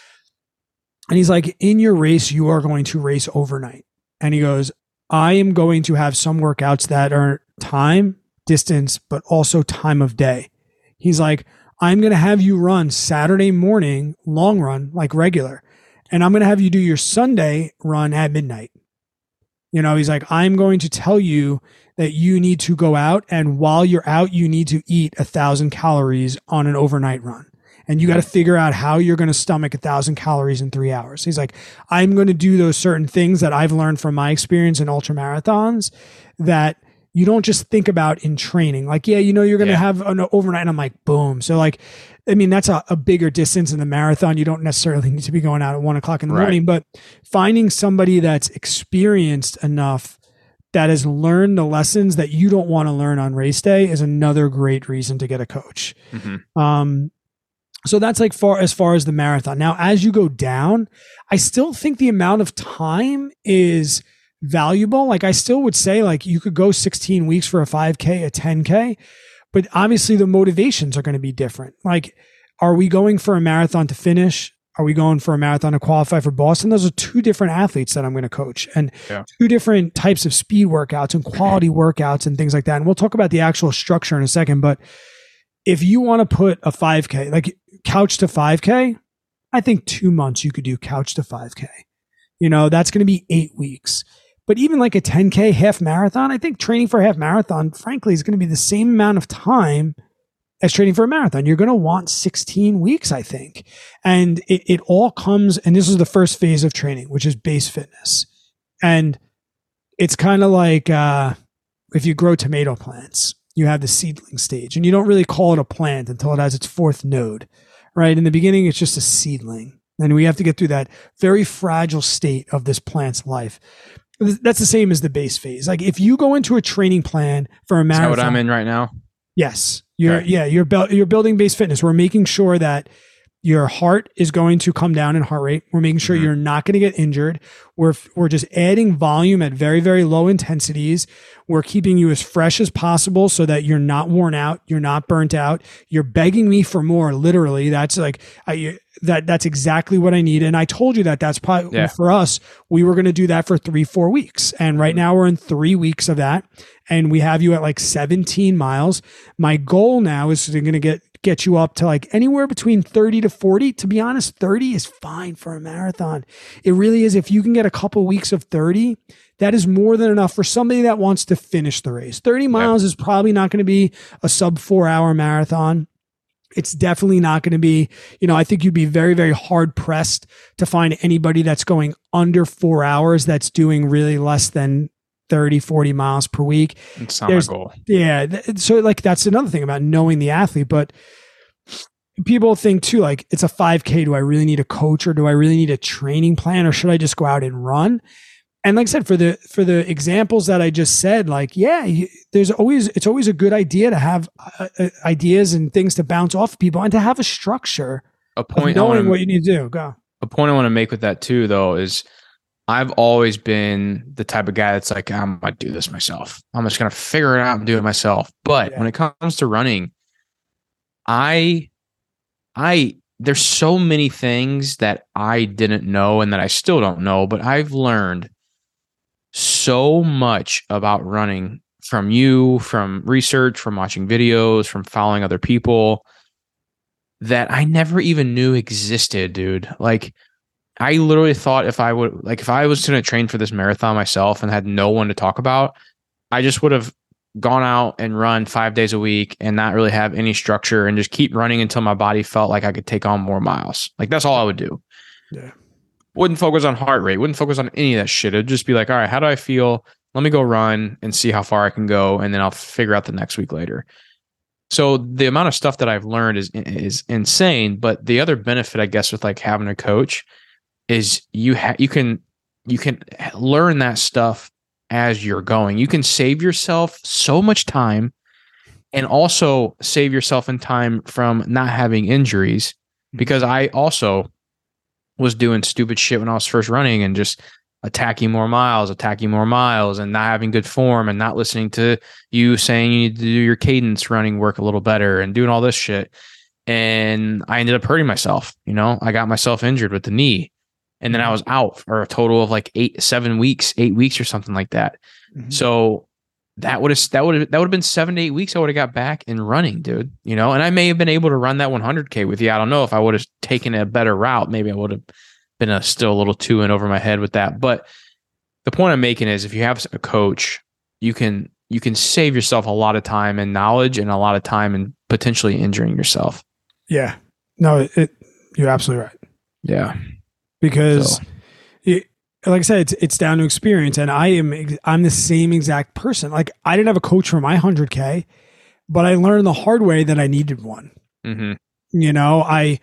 And he's like, in your race, you are going to race overnight. And he goes, I am going to have some workouts that are time, distance, but also time of day. He's like, I'm going to have you run Saturday morning, long run, like regular. And I'm going to have you do your Sunday run at midnight. You know, he's like, I'm going to tell you that you need to go out, and while you're out, you need to eat a thousand calories on an overnight run. And you got to figure out how you're going to stomach a thousand calories in three hours. He's like, I'm going to do those certain things that I've learned from my experience in ultra marathons that you don't just think about in training. Like, yeah, you know, you're going to yeah. have an overnight. And I'm like, boom. So like, I mean, that's a, a bigger distance in the marathon. You don't necessarily need to be going out at one o'clock in the right. morning, but finding somebody that's experienced enough that has learned the lessons that you don't want to learn on race day is another great reason to get a coach. Mm-hmm. Um, so that's like far as far as the marathon. Now, as you go down, I still think the amount of time is valuable. Like I still would say like you could go sixteen weeks for a five K, a ten K, but obviously the motivations are going to be different. Like, are we going for a marathon to finish? Are we going for a marathon to qualify for Boston? Those are two different athletes that I'm going to coach, and yeah. two different types of speed workouts and quality workouts and things like that. And we'll talk about the actual structure in a second. But if you want to put a five K, like couch to five K, I think two months you could do couch to five K. You know, that's going to be eight weeks. But even like a ten K half marathon, I think training for a half marathon, frankly, is going to be the same amount of time as training for a marathon. You're going to want sixteen weeks, I think. And it, it all comes, and this is the first phase of training, which is base fitness. And it's kind of like uh, if you grow tomato plants, you have the seedling stage, and you don't really call it a plant until it has its fourth node, right? In the beginning, it's just a seedling. And we have to get through that very fragile state of this plant's life. That's the same as the base phase. Like if you go into a training plan for a marathon. Is that what I'm in right now? Yes. You're, okay. yeah, you're, bu- you're building base fitness. We're making sure that your heart is going to come down in heart rate. We're making sure mm-hmm. you're not going to get injured. We're, we're just adding volume at very, very low intensities. We're keeping you as fresh as possible so that you're not worn out. You're not burnt out. You're begging me for more. Literally. That's like, I, that that's exactly what I need. And I told you that that's probably yeah. for us, we were going to do that for three, four weeks. And right now we're in three weeks of that. And we have you at like seventeen miles. My goal now is going to get, get you up to like anywhere between thirty to forty. To be honest, thirty is fine for a marathon. It really is. If you can get a couple weeks of thirty, that is more than enough for somebody that wants to finish the race. thirty miles is probably not going to be a sub four hour marathon. It's definitely not going to be, you know, I think you'd be very, very hard pressed to find anybody that's going under four hours that's doing really less than thirty, forty miles per week. It's not my goal. Yeah. Th- so like, that's another thing about knowing the athlete, but people think too, like it's a five K. Do I really need a coach, or do I really need a training plan, or should I just go out and run? And like I said, for the, for the examples that I just said, like, yeah, you, there's always, it's always a good idea to have uh, uh, ideas and things to bounce off of people and to have a structure a point of knowing wanna, what you need to do. Go. A point I want to make with that too, though, is I've always been the type of guy that's like, I'm going to do this myself. I'm just going to figure it out and do it myself. But yeah. when it comes to running, I, I, there's so many things that I didn't know and that I still don't know, but I've learned so much about running from you, from research, from watching videos, from following other people that I never even knew existed, dude. Like, I literally thought if I would, like, if I was going to train for this marathon myself and had no one to talk about, I just would have gone out and run five days a week and not really have any structure and just keep running until my body felt like I could take on more miles. Like, that's all I would do. Yeah. Wouldn't focus on heart rate, wouldn't focus on any of that shit. It'd just be like, all right, how do I feel? Let me go run and see how far I can go. And then I'll figure out the next week later. So the amount of stuff that I've learned is, is insane. But the other benefit, I guess, with like having a coach is you ha- you can, you can learn that stuff as you're going. You can save yourself so much time and also save yourself in time from not having injuries, because I also was doing stupid shit when I was first running and just attacking more miles, attacking more miles and not having good form and not listening to you saying you need to do your cadence running work a little better and doing all this shit. And I ended up hurting myself. You know, I got myself injured with the knee, and then I was out for a total of like eight, seven weeks, eight weeks or something like that. Mm-hmm. So that would have, that would have, that would have been seven to eight weeks. I would have got back in running, dude, you know, and I may have been able to run that one hundred K with you. I don't know if I would have taken a better route. Maybe I would have been a, still a little too in over my head with that. But the point I'm making is if you have a coach, you can, you can save yourself a lot of time and knowledge and a lot of time and potentially injuring yourself. Yeah, no, it, it you're absolutely right. Yeah. Because so. it, like I said, it's, it's down to experience, and I am, I'm the same exact person. Like, I didn't have a coach for my one hundred K, but I learned the hard way that I needed one. Mm-hmm. You know, I,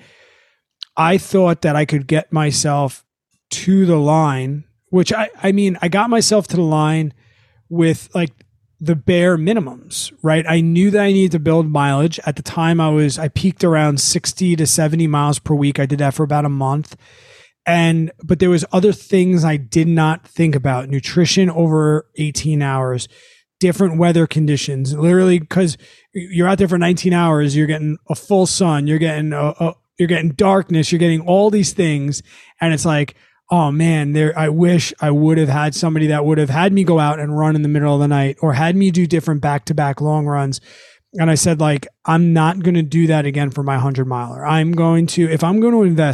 I thought that I could get myself to the line, which I, I mean, I got myself to the line with like the bare minimums, right? I knew that I needed to build mileage. At the time I was, I peaked around sixty to seventy miles per week. I did that for about a month. And, but there was other things I did not think about. Nutrition over eighteen hours, different weather conditions, literally, because you're out there for nineteen hours, you're getting a full sun, you're getting a, a you're getting darkness, you're getting all these things. And it's like, oh man, there, I wish I would have had somebody that would have had me go out and run in the middle of the night, or had me do different back-to-back long runs. And I said, like, I'm not going to do that again for my hundred miler. I'm going to, if I'm going to invest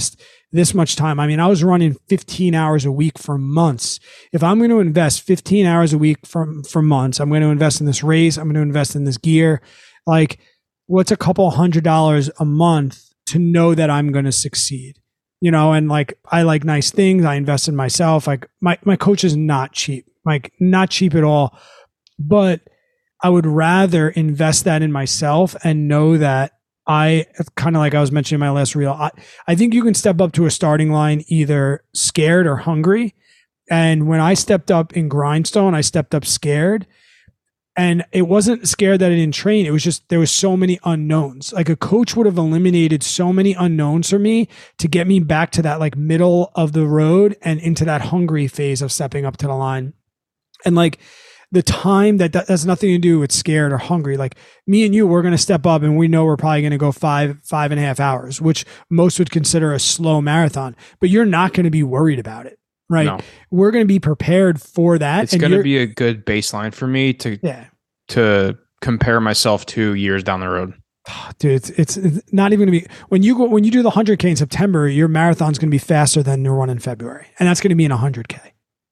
this much time. I mean, I was running fifteen hours a week for months. If I'm going to invest fifteen hours a week for, for months, I'm going to invest in this race. I'm going to invest in this gear. Like, what's a couple hundred dollars a month to know that I'm going to succeed? You know, and like, I like nice things. I invest in myself. Like my, my coach is not cheap, like not cheap at all, but I would rather invest that in myself and know that I kind of like I was mentioning in my last reel. I, I think you can step up to a starting line either scared or hungry. And when I stepped up in Grindstone, I stepped up scared. And it wasn't scared that I didn't train. It was just there was so many unknowns. Like a coach would have eliminated so many unknowns for me to get me back to that like middle of the road and into that hungry phase of stepping up to the line. And like the time that, that has nothing to do with scared or hungry. Like me and you, we're going to step up and we know we're probably going to go five, five and a half hours, which most would consider a slow marathon, but you're not going to be worried about it. Right. No. We're going to be prepared for that. It's going to be a good baseline for me to, yeah. to compare myself to years down the road. Dude, it's, it's it's not even going to be when you go, when you do the one hundred K in September, your marathon's going to be faster than your one in February. And that's going to be in one hundred K.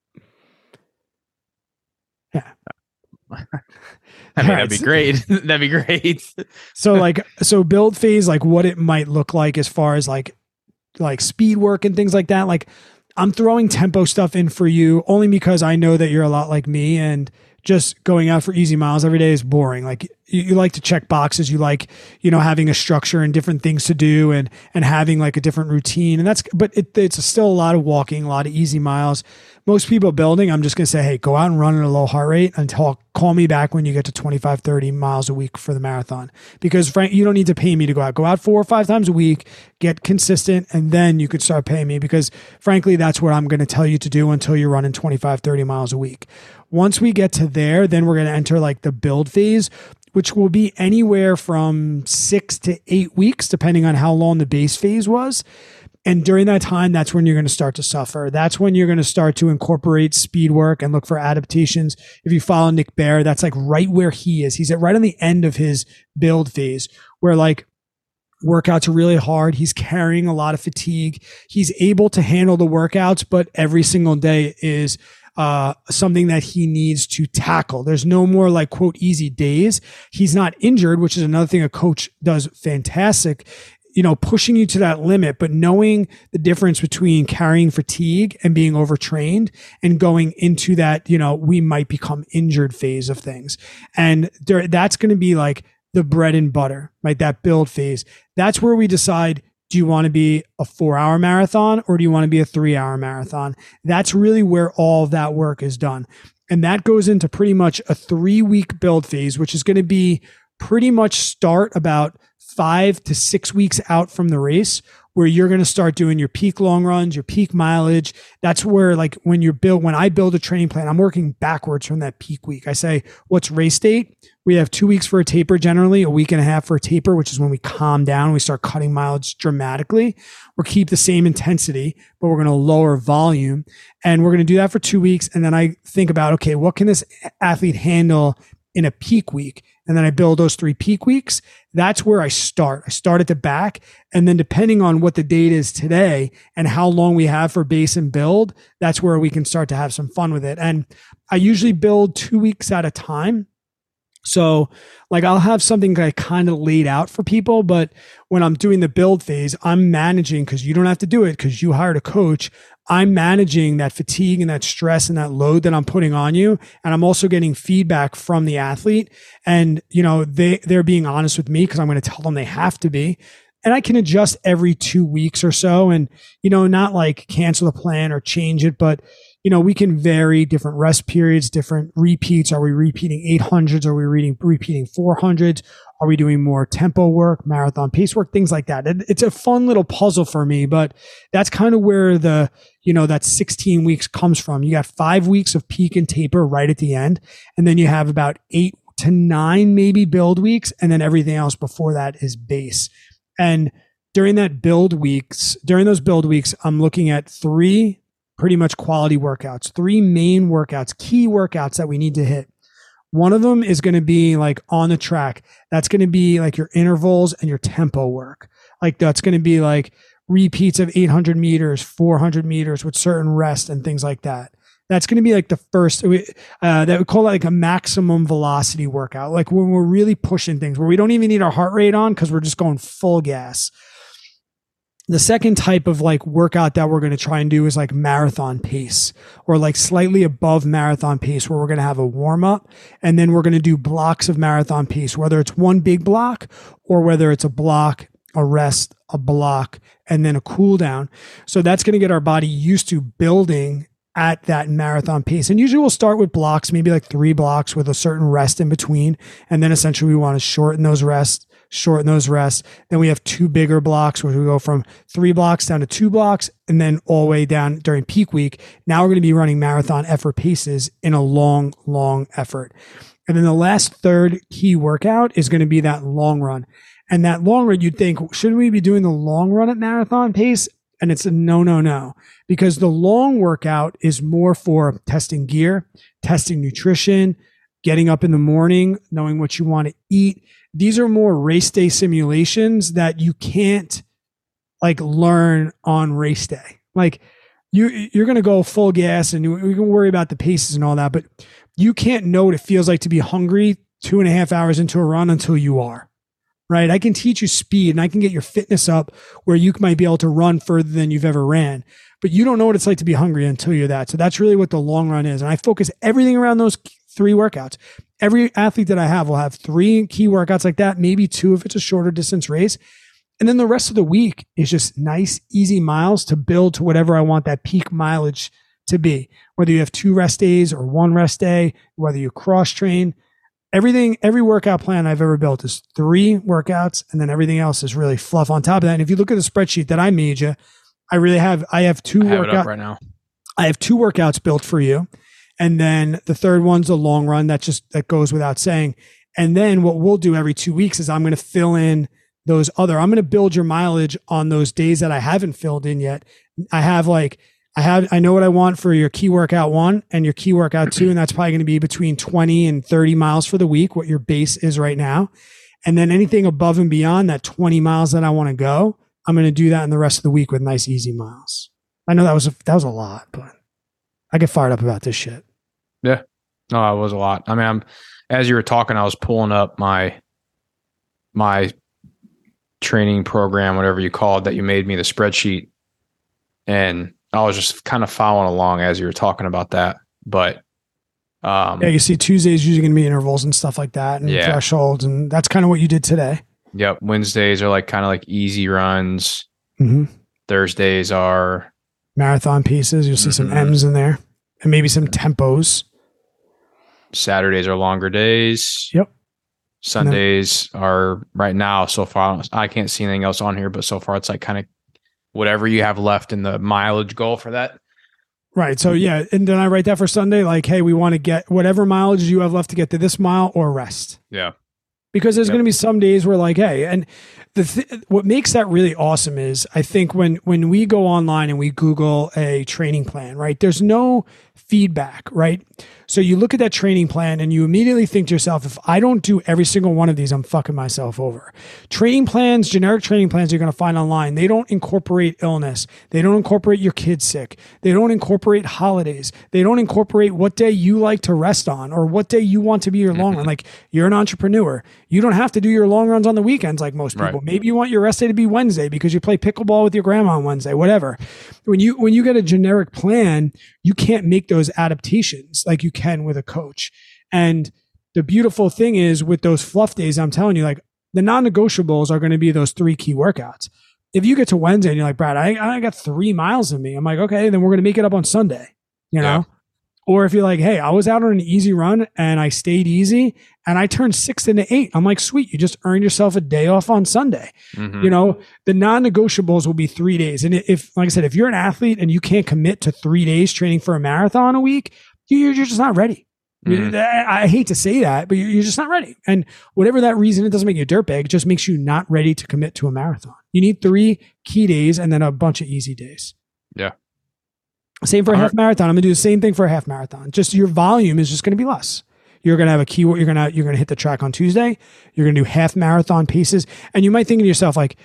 Yeah. I mean, that'd be great. That'd be great. So like, so build phase, like what it might look like as far as like, like speed work and things like that. Like, I'm throwing tempo stuff in for you only because I know that you're a lot like me, and just going out for easy miles every day is boring. Like you, you like to check boxes. You like, you know, having a structure and different things to do and, and having like a different routine. And that's, but it, it's still a lot of walking, a lot of easy miles. Most people building, I'm just going to say, hey, go out and run at a low heart rate until call me back when you get to twenty-five, thirty miles a week for the marathon. Because Frank, you don't need to pay me to go out. Go out four or five times a week, get consistent, and then you could start paying me because frankly, that's what I'm going to tell you to do until you're running twenty-five, thirty miles a week. Once we get to there, then we're going to enter like the build phase, which will be anywhere from six to eight weeks, depending on how long the base phase was. And during that time, that's when you're going to start to suffer. That's when you're going to start to incorporate speed work and look for adaptations. If you follow Nick Bare, that's like right where he is. He's at right on the end of his build phase where like workouts are really hard. He's carrying a lot of fatigue. He's able to handle the workouts, but every single day is uh, something that he needs to tackle. There's no more like quote easy days. He's not injured, which is another thing a coach does fantastic. You know, pushing you to that limit, but knowing the difference between carrying fatigue and being overtrained and going into that, you know, we might become injured phase of things. And there, that's going to be like the bread and butter, right? That build phase. That's where we decide, do you want to be a four hour marathon or do you want to be a three hour marathon? That's really where all of that work is done. And that goes into pretty much a three week build phase, which is going to be pretty much start about five to six weeks out from the race, where you're going to start doing your peak long runs, your peak mileage. That's where like when you build, when I build a training plan, I'm working backwards from that peak week. I say, what's race date? We have two weeks for a taper, generally a week and a half for a taper, which is when we calm down. We start cutting mileage dramatically. We'll keep the same intensity, but we're going to lower volume. And we're going to do that for two weeks. And then I think about, okay, what can this athlete handle in a peak week? And then I build those three peak weeks. That's where I start. I start at the back. And then depending on what the date is today and how long we have for base and build, that's where we can start to have some fun with it. And I usually build two weeks at a time. So like I'll have something that I kind of laid out for people, but when I'm doing the build phase, I'm managing, because you don't have to do it because you hired a coach. I'm managing that fatigue and that stress and that load that I'm putting on you. And I'm also getting feedback from the athlete. And, you know, they, they're being honest with me because I'm going to tell them they have to be. And I can adjust every two weeks or so and, you know, not like cancel the plan or change it, but you know, we can vary different rest periods, different repeats. Are we repeating eight hundreds? Are we reading, repeating four hundreds? Are we doing more tempo work, marathon pace work, things like that? It, it's a fun little puzzle for me, but that's kind of where the, you know, that sixteen weeks comes from. You got five weeks of peak and taper right at the end. And then you have about eight to nine, maybe build weeks. And then everything else before that is base. And during that build weeks, during those build weeks, I'm looking at three pretty much quality workouts, three main workouts, key workouts that we need to hit. One of them is going to be like on the track. That's going to be like your intervals and your tempo work. Like that's going to be like repeats of eight hundred meters, four hundred meters with certain rest and things like that. That's going to be like the first, uh, that we call it like a maximum velocity workout. Like when we're really pushing things where we don't even need our heart rate on because we're just going full gas. The second type of like workout that we're going to try and do is like marathon pace or like slightly above marathon pace, where we're going to have a warm up and then we're going to do blocks of marathon pace, whether it's one big block or whether it's a block, a rest, a block, and then a cool down. So that's going to get our body used to building at that marathon pace. And usually we'll start with blocks, maybe like three blocks with a certain rest in between. And then essentially we want to shorten those rests, shorten those rests. Then we have two bigger blocks where we go from three blocks down to two blocks and then all the way down during peak week. Now we're going to be running marathon effort paces in a long, long effort. And then the last third key workout is going to be that long run. And that long run, you'd think, shouldn't we be doing the long run at marathon pace? And it's a no, no, no, because the long workout is more for testing gear, testing nutrition, getting up in the morning, knowing what you want to eat. These are more race day simulations that you can't like learn on race day. Like you, you're going to go full gas and we can worry about the paces and all that, but you can't know what it feels like to be hungry two and a half hours into a run until you are. Right? I can teach you speed and I can get your fitness up where you might be able to run further than you've ever ran, but you don't know what it's like to be hungry until you're that. So that's really what the long run is. And I focus everything around those three workouts. Every athlete that I have will have three key workouts like that, maybe two if it's a shorter distance race. And then the rest of the week is just nice, easy miles to build to whatever I want that peak mileage to be. Whether you have two rest days or one rest day, whether you cross train, Everything, every workout plan I've ever built is three workouts, and then everything else is really fluff on top of that. And if you look at the spreadsheet that I made you, I really have, I have two I have workouts right now. I have two workouts built for you. And then the third one's a long run. That just, that goes without saying. And then what we'll do every two weeks is I'm going to fill in those other, I'm going to build your mileage on those days that I haven't filled in yet. I have like, I have, I know what I want for your key workout one and your key workout two. And that's probably going to be between twenty and thirty miles for the week, what your base is right now. And then anything above and beyond that twenty miles that I want to go, I'm going to do that in the rest of the week with nice, easy miles. I know that was, a, that was a lot, but I get fired up about this shit. Yeah, no, it was a lot. I mean, I'm, as you were talking, I was pulling up my, my training program, whatever you call it, that you made me, the spreadsheet. And I was just kind of following along as you were talking about that. But um, yeah, you see Tuesdays usually going to be intervals and stuff like that and yeah. thresholds. And that's kind of what you did today. Yep. Wednesdays are like kind of like easy runs. Mm-hmm. Thursdays are marathon pieces. You'll see mm-hmm. some M's in there and maybe some tempos. Saturdays are longer days. Yep. Sundays then, are right now so far. I can't see anything else on here, but so far it's like kind of whatever you have left in the mileage goal for that. Right. So yeah. And then I write that for Sunday, like, hey, we want to get whatever mileage you have left to get to this mile or rest. Yeah. Because there's yep. going to be some days where like, hey, and the th- what makes that really awesome is I think when, when we go online and we Google a training plan, right, there's no feedback, right? So you look at that training plan and you immediately think to yourself, if I don't do every single one of these, I'm fucking myself over. Training plans, generic training plans you're going to find online, they don't incorporate illness. They don't incorporate your kid sick. They don't incorporate holidays. They don't incorporate what day you like to rest on or what day you want to be your long run. Like you're an entrepreneur. You don't have to do your long runs on the weekends like most people. Right. Maybe you want your rest day to be Wednesday because you play pickleball with your grandma on Wednesday, whatever. When you, when you get a generic plan, you can't make those adaptations like you can with a coach. And the beautiful thing is with those fluff days, I'm telling you, like the non-negotiables are going to be those three key workouts. If you get to Wednesday and you're like, Brad, I, I got three miles in me. I'm like, okay, then we're going to make it up on Sunday, you know? Yeah. Or if you're like, hey, I was out on an easy run and I stayed easy and I turned six into eight. I'm like, sweet, you just earned yourself a day off on Sunday. Mm-hmm. You know, the non-negotiables will be three days. And if, like I said, if you're an athlete and you can't commit to three days training for a marathon a week, you're, you're just not ready. Mm-hmm. I, I hate to say that, but you're, you're just not ready. And whatever that reason, it doesn't make you a dirtbag. It just makes you not ready to commit to a marathon. You need three key days and then a bunch of easy days. Yeah. Same for a half marathon. I'm gonna do the same thing for a half marathon. Just your volume is just gonna be less. You're gonna have a keyword. You're gonna you're gonna hit the track on Tuesday. You're gonna do half marathon paces, and you might think to yourself like,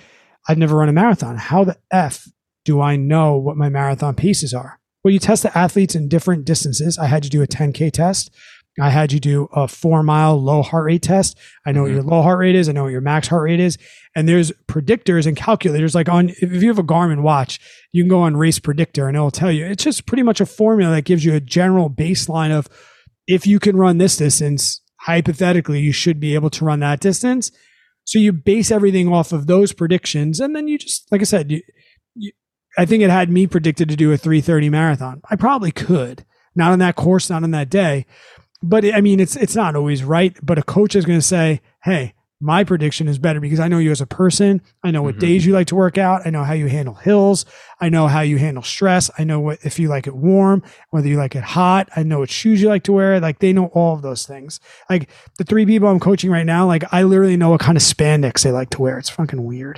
I've never run a marathon. How the F do I know what my marathon paces are? Well, you test the athletes in different distances. I had you do a ten K test. I had you do a four mile low heart rate test. I know mm-hmm. what your low heart rate is. I know what your max heart rate is. And there's predictors and calculators. Like on, if you have a Garmin watch, you can go on Race Predictor and it'll tell you. It's just pretty much a formula that gives you a general baseline of if you can run this distance, hypothetically, you should be able to run that distance. So you base everything off of those predictions. And then you just, like I said, you, you, I think it had me predicted to do a three thirty marathon. I probably could, not on that course, not on that day. But I mean, it's it's not always right. But a coach is going to say, hey, my prediction is better because I know you as a person. I know what mm-hmm. days you like to work out. I know how you handle hills. I know how you handle stress. I know what if you like it warm, whether you like it hot. I know what shoes you like to wear. Like they know all of those things. Like the three people I'm coaching right now, like I literally know what kind of spandex they like to wear. It's fucking weird.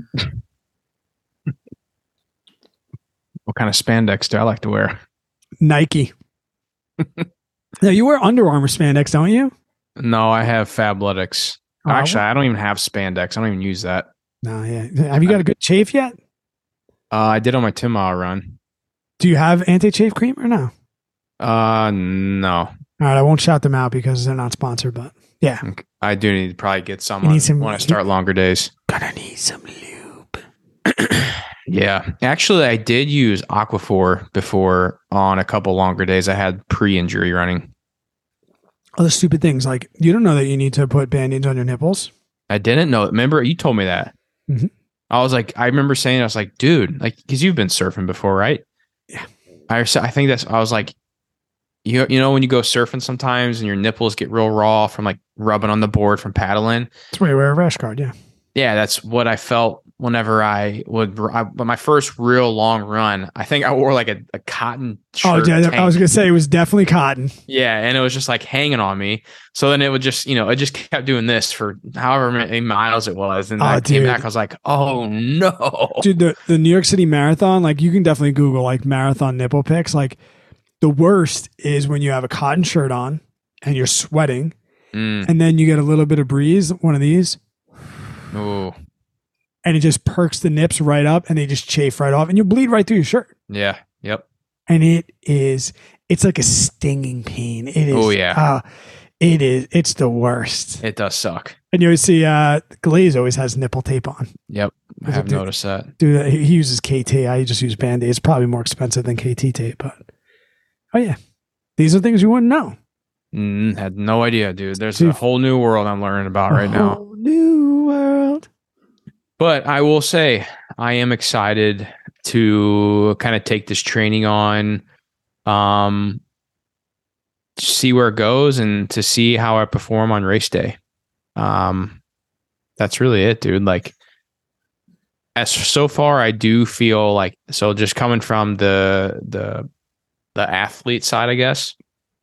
What kind of spandex do I like to wear? Nike. Now you wear Under Armour spandex, don't you? No, I have Fabletics. Oh, Actually, I don't even have spandex. I don't even use that. No, yeah. Have you got a good chafe yet? Uh, I did on my ten mile run. Do you have anti-chafe cream or no? Uh, no. All right, I won't shout them out because they're not sponsored, but yeah. I do need to probably get some, on, some when I start longer days. Gonna need some lube. Yeah. Actually, I did use Aquaphor before on a couple longer days. I had pre-injury running. Other stupid things like you don't know that you need to put band-aids on your nipples. I didn't know. Remember, you told me that. Mm-hmm. I was like, I remember saying, I was like, dude, like, because you've been surfing before, right? Yeah. I I think that's. I was like, you you know when you go surfing sometimes and your nipples get real raw from like rubbing on the board from paddling. That's why you wear a rash guard, yeah. Yeah, that's what I felt whenever I would. I, but my first real long run, I think I wore like a, a cotton shirt. Oh, yeah, tank. I was gonna say it was definitely cotton. Yeah, and it was just like hanging on me. So then it would just, you know, it just kept doing this for however many miles it was, and oh, I came back. I was like, oh no, dude. The the New York City Marathon, like you can definitely Google like marathon nipple pics. Like the worst is when you have a cotton shirt on and you're sweating, mm. and then you get a little bit of breeze. One of these. Ooh. And it just perks the nips right up and they just chafe right off and you bleed right through your shirt. Yeah. Yep. And it is, it's like a stinging pain. It is. Oh, yeah. Uh, it is. It's the worst. It does suck. And you always see uh, Glaze always has nipple tape on. Yep. I have dude, noticed that. Dude, he uses K T. I just use Band-Aid. It's probably more expensive than K T tape, but oh, yeah. These are things you wouldn't know. Mm, had no idea, dude. There's dude, a whole new world I'm learning about right now. Whole new world. But I will say, I am excited to kind of take this training on, um, see where it goes, and to see how I perform on race day. Um, that's really it, dude. Like, as so far, I do feel like so. Just coming from the the the athlete side, I guess,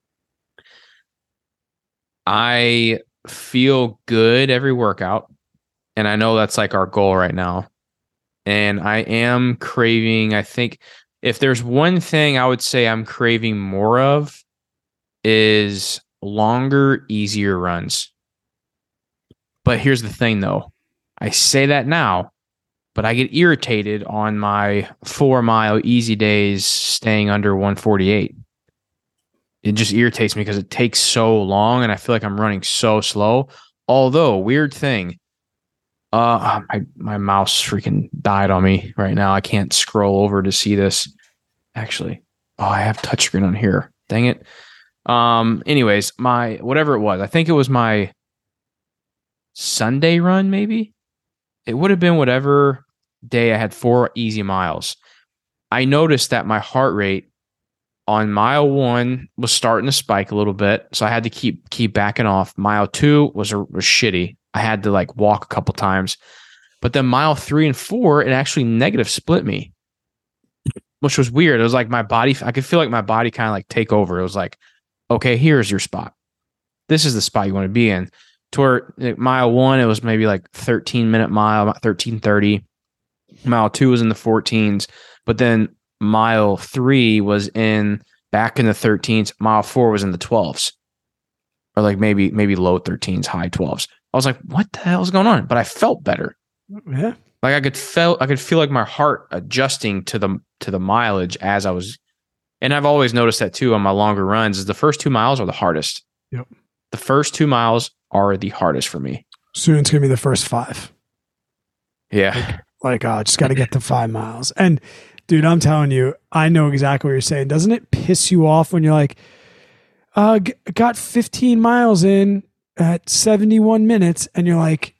I feel good every workout. And I know that's like our goal right now. And I am craving, I think if there's one thing I would say I'm craving more of is longer, easier runs. But here's the thing though. I say that now, but I get irritated on my four mile easy days staying under one forty-eight. It just irritates me because it takes so long and I feel like I'm running so slow. Although, weird thing, Uh, my, my mouse freaking died on me right now. I can't scroll over to see this. Actually, oh, I have touchscreen on here. Dang it. Um, anyways, my, whatever it was, I think it was my Sunday run, maybe. It would have been whatever day I had four easy miles. I noticed that my heart rate on mile one was starting to spike a little bit. So I had to keep, keep backing off. Mile two was, a, was shitty. I had to like walk a couple times, but then mile three and four, it actually negative split me, which was weird. It was like my body, I could feel like my body kind of like take over. It was like, okay, here's your spot. This is the spot you want to be in. Toward like, mile one, it was maybe like thirteen minute mile, about thirteen thirty. Mile two was in the fourteens, but then mile three was in back in the thirteens. Mile four was in the twelves, or like maybe, maybe low thirteens, high twelves. I was like, what the hell is going on? But I felt better. Yeah. Like I could feel, I could feel like my heart adjusting to the to the mileage as I was. And I've always noticed that too on my longer runs. Is the first two miles are the hardest. Yep. The first two miles are the hardest for me. Soon it's gonna be the first five. Yeah. Like, like oh, just got to get to five miles. And dude, I'm telling you, I know exactly what you're saying. Doesn't it piss you off when you're like, uh, g- got fifteen miles in at seventy-one minutes, and you're like,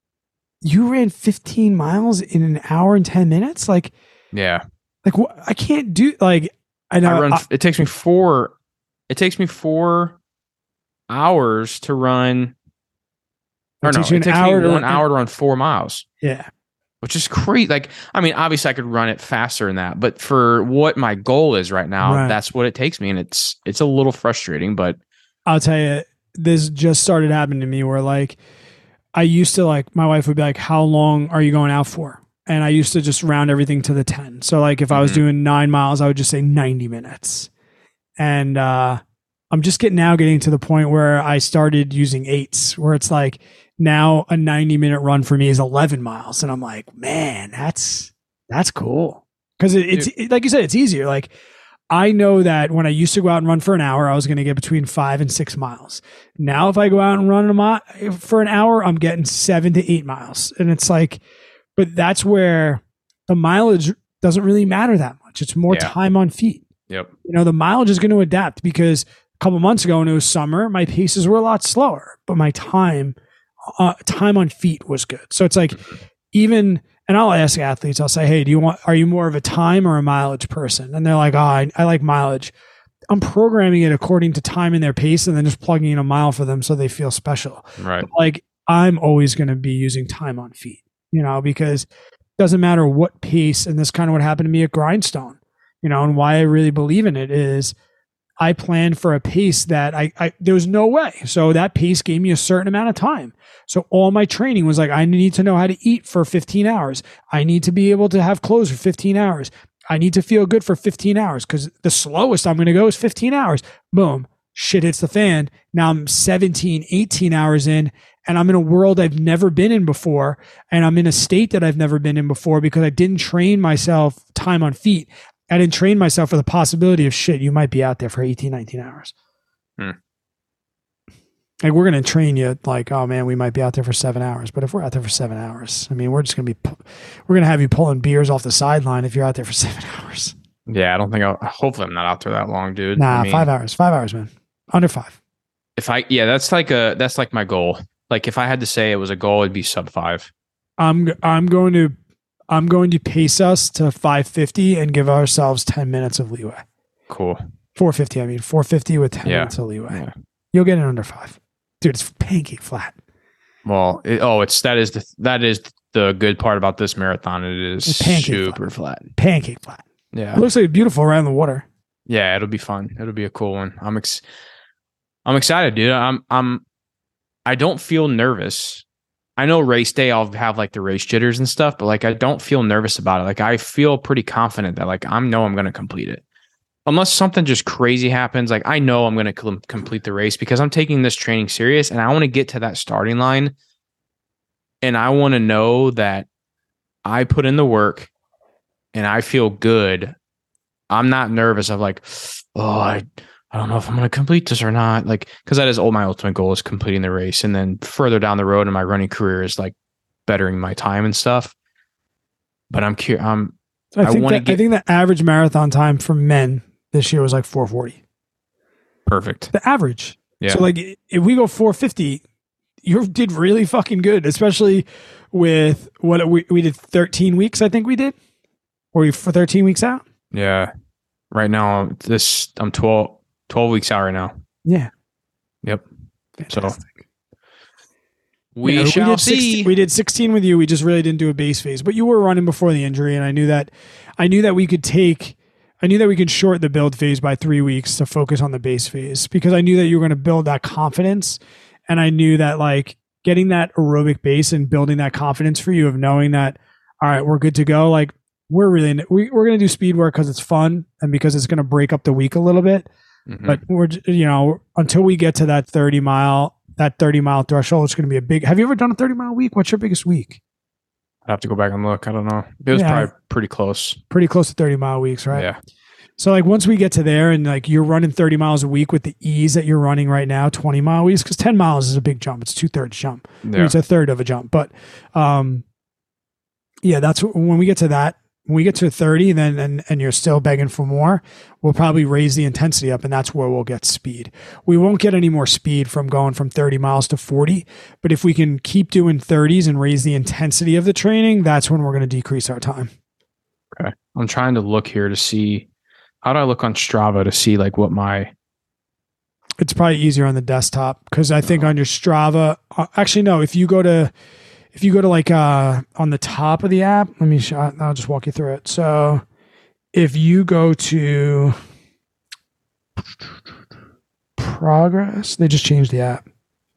you ran fifteen miles in an hour and ten minutes? Like, yeah. Like, wh- I can't do, like, I know. I run, I, it takes me four, it takes me four hours to run. Or It no, takes you it an takes hour me to one run- hour to run four miles. yeah. Which is crazy. Like, I mean, obviously I could run it faster than that, but for what my goal is right now, Right. that's what it takes me. And it's, it's a little frustrating, but I'll tell you, this just started happening to me where like I used to like my wife would be like, how long are you going out for? And I used to just round everything to the ten. So like if I was Mhm. doing nine miles, I would just say ninety minutes. And uh I'm just getting now getting to the point where I started using eights, where it's like now a ninety minute run for me is eleven miles. And I'm like, man, that's that's cool. Cause it, it's it, like you said, it's easier. Like I know that when I used to go out and run for an hour, I was going to get between five and six miles. Now, if I go out and run a mile for an hour, I'm getting seven to eight miles. And it's like, but that's where the mileage doesn't really matter that much. It's more Yeah. time on feet. yep. You know, the mileage is going to adapt because a couple months ago when it was summer, my paces were a lot slower, but my time, uh, time on feet was good. So it's like even, and I'll ask athletes, I'll say, hey, do you want, are you more of a time or a mileage person? And they're like, oh, I, I like mileage. I'm programming it according to time and their pace and then just plugging in a mile for them so they feel special. Right. But like I'm always going to be using time on feet, you know, because it doesn't matter what pace. And this kind of what happened to me at Grindstone, you know, and why I really believe in it is I planned for a pace that I, I there was no way. So that pace gave me a certain amount of time. So all my training was like, I need to know how to eat for fifteen hours. I need to be able to have clothes for fifteen hours. I need to feel good for fifteen hours because the slowest I'm going to go is fifteen hours. Boom. Shit hits the fan. Now I'm seventeen, eighteen hours in and I'm in a world I've never been in before. And I'm in a state that I've never been in before because I didn't train myself time on feet. I didn't train myself for the possibility of shit. You might be out there for eighteen, nineteen hours. Hmm. Like we're going to train you like, oh man, we might be out there for seven hours. But if we're out there for seven hours, I mean, we're just going to be, pu- we're going to have you pulling beers off the sideline if you're out there for seven hours. Yeah. I don't think I'll, hopefully I'm not out there that long, dude. Nah, I mean, five hours, five hours, man. Under five. If I, yeah, that's like a, that's like my goal. Like if I had to say it was a goal, it'd be sub five. I'm, I'm going to, I'm going to pace us to five fifty and give ourselves ten minutes of leeway. Cool. four fifty, I mean, four fifty with ten Yeah. minutes of leeway. Yeah. You'll get it under five. Dude, it's pancake flat. Well, it, oh, it's, that is the, that is the good part about this marathon. It is It's pancake super flat. Pancake flat. Yeah. It looks like beautiful around the water. Yeah. It'll be fun. It'll be a cool one. I'm, ex- I'm excited, dude. I'm, I'm, I don't feel nervous. I know race day, I'll have like the race jitters and stuff, but like, I don't feel nervous about it. Like I feel pretty confident that like, I know I'm going to complete it. Unless something just crazy happens, like I know I'm going to com- complete the race because I'm taking this training serious and I want to get to that starting line. And I want to know that I put in the work and I feel good. I'm not nervous of like, oh, I, I don't know if I'm going to complete this or not. Like, cause that is all my ultimate goal is completing the race. And then further down the road in my running career is like bettering my time and stuff. But I'm curious. I'm, I I think, wanna that, get- I think the average marathon time for men this year was like four forty. perfect. The average. Yeah. So like if we go four fifty, you did really fucking good, especially with what we, we did thirteen weeks, I think we did. Or we for thirteen weeks out? Yeah. Right now, this I'm twelve, twelve weeks out right now. Yeah. Yep. Fantastic. We You know, shall we did see. sixteen, we did sixteen with you. We just really didn't do a base phase, but you were running before the injury, and I knew that. I knew that we could take. I knew that we could short the build phase by three weeks to focus on the base phase because I knew that you were going to build that confidence, and I knew that like getting that aerobic base and building that confidence for you of knowing that all right, we're good to go. Like we're really we, we're going to do speed work because it's fun and because it's going to break up the week a little bit. Mhm. But we're j- you know until we get to that thirty mile that thirty mile threshold, it's going to be a big. Have you ever done a thirty mile week? What's your biggest week? I'd have to go back and look. I don't know. It was Yeah. probably pretty close. Pretty close to thirty mile weeks, right? Yeah. So like once we get to there and like you're running thirty miles a week with the ease that you're running right now, twenty mile weeks, because ten miles is a big jump. It's two thirds jump. I mean, Yeah. it's a third of a jump. But um, yeah, that's what, when we get to that, when we get to thirty, then and, and you're still begging for more, we'll probably raise the intensity up, and that's where we'll get speed. We won't get any more speed from going from thirty miles to forty, but if we can keep doing thirties and raise the intensity of the training, that's when we're going to decrease our time. Okay. I'm trying to look here to see, how do I look on Strava to see like what my, It's probably easier on the desktop because I think on your Strava, uh, actually no, if you go to, if you go to like uh, on the top of the app, let me show, I'll just walk you through it. So if you go to progress, they just changed the app.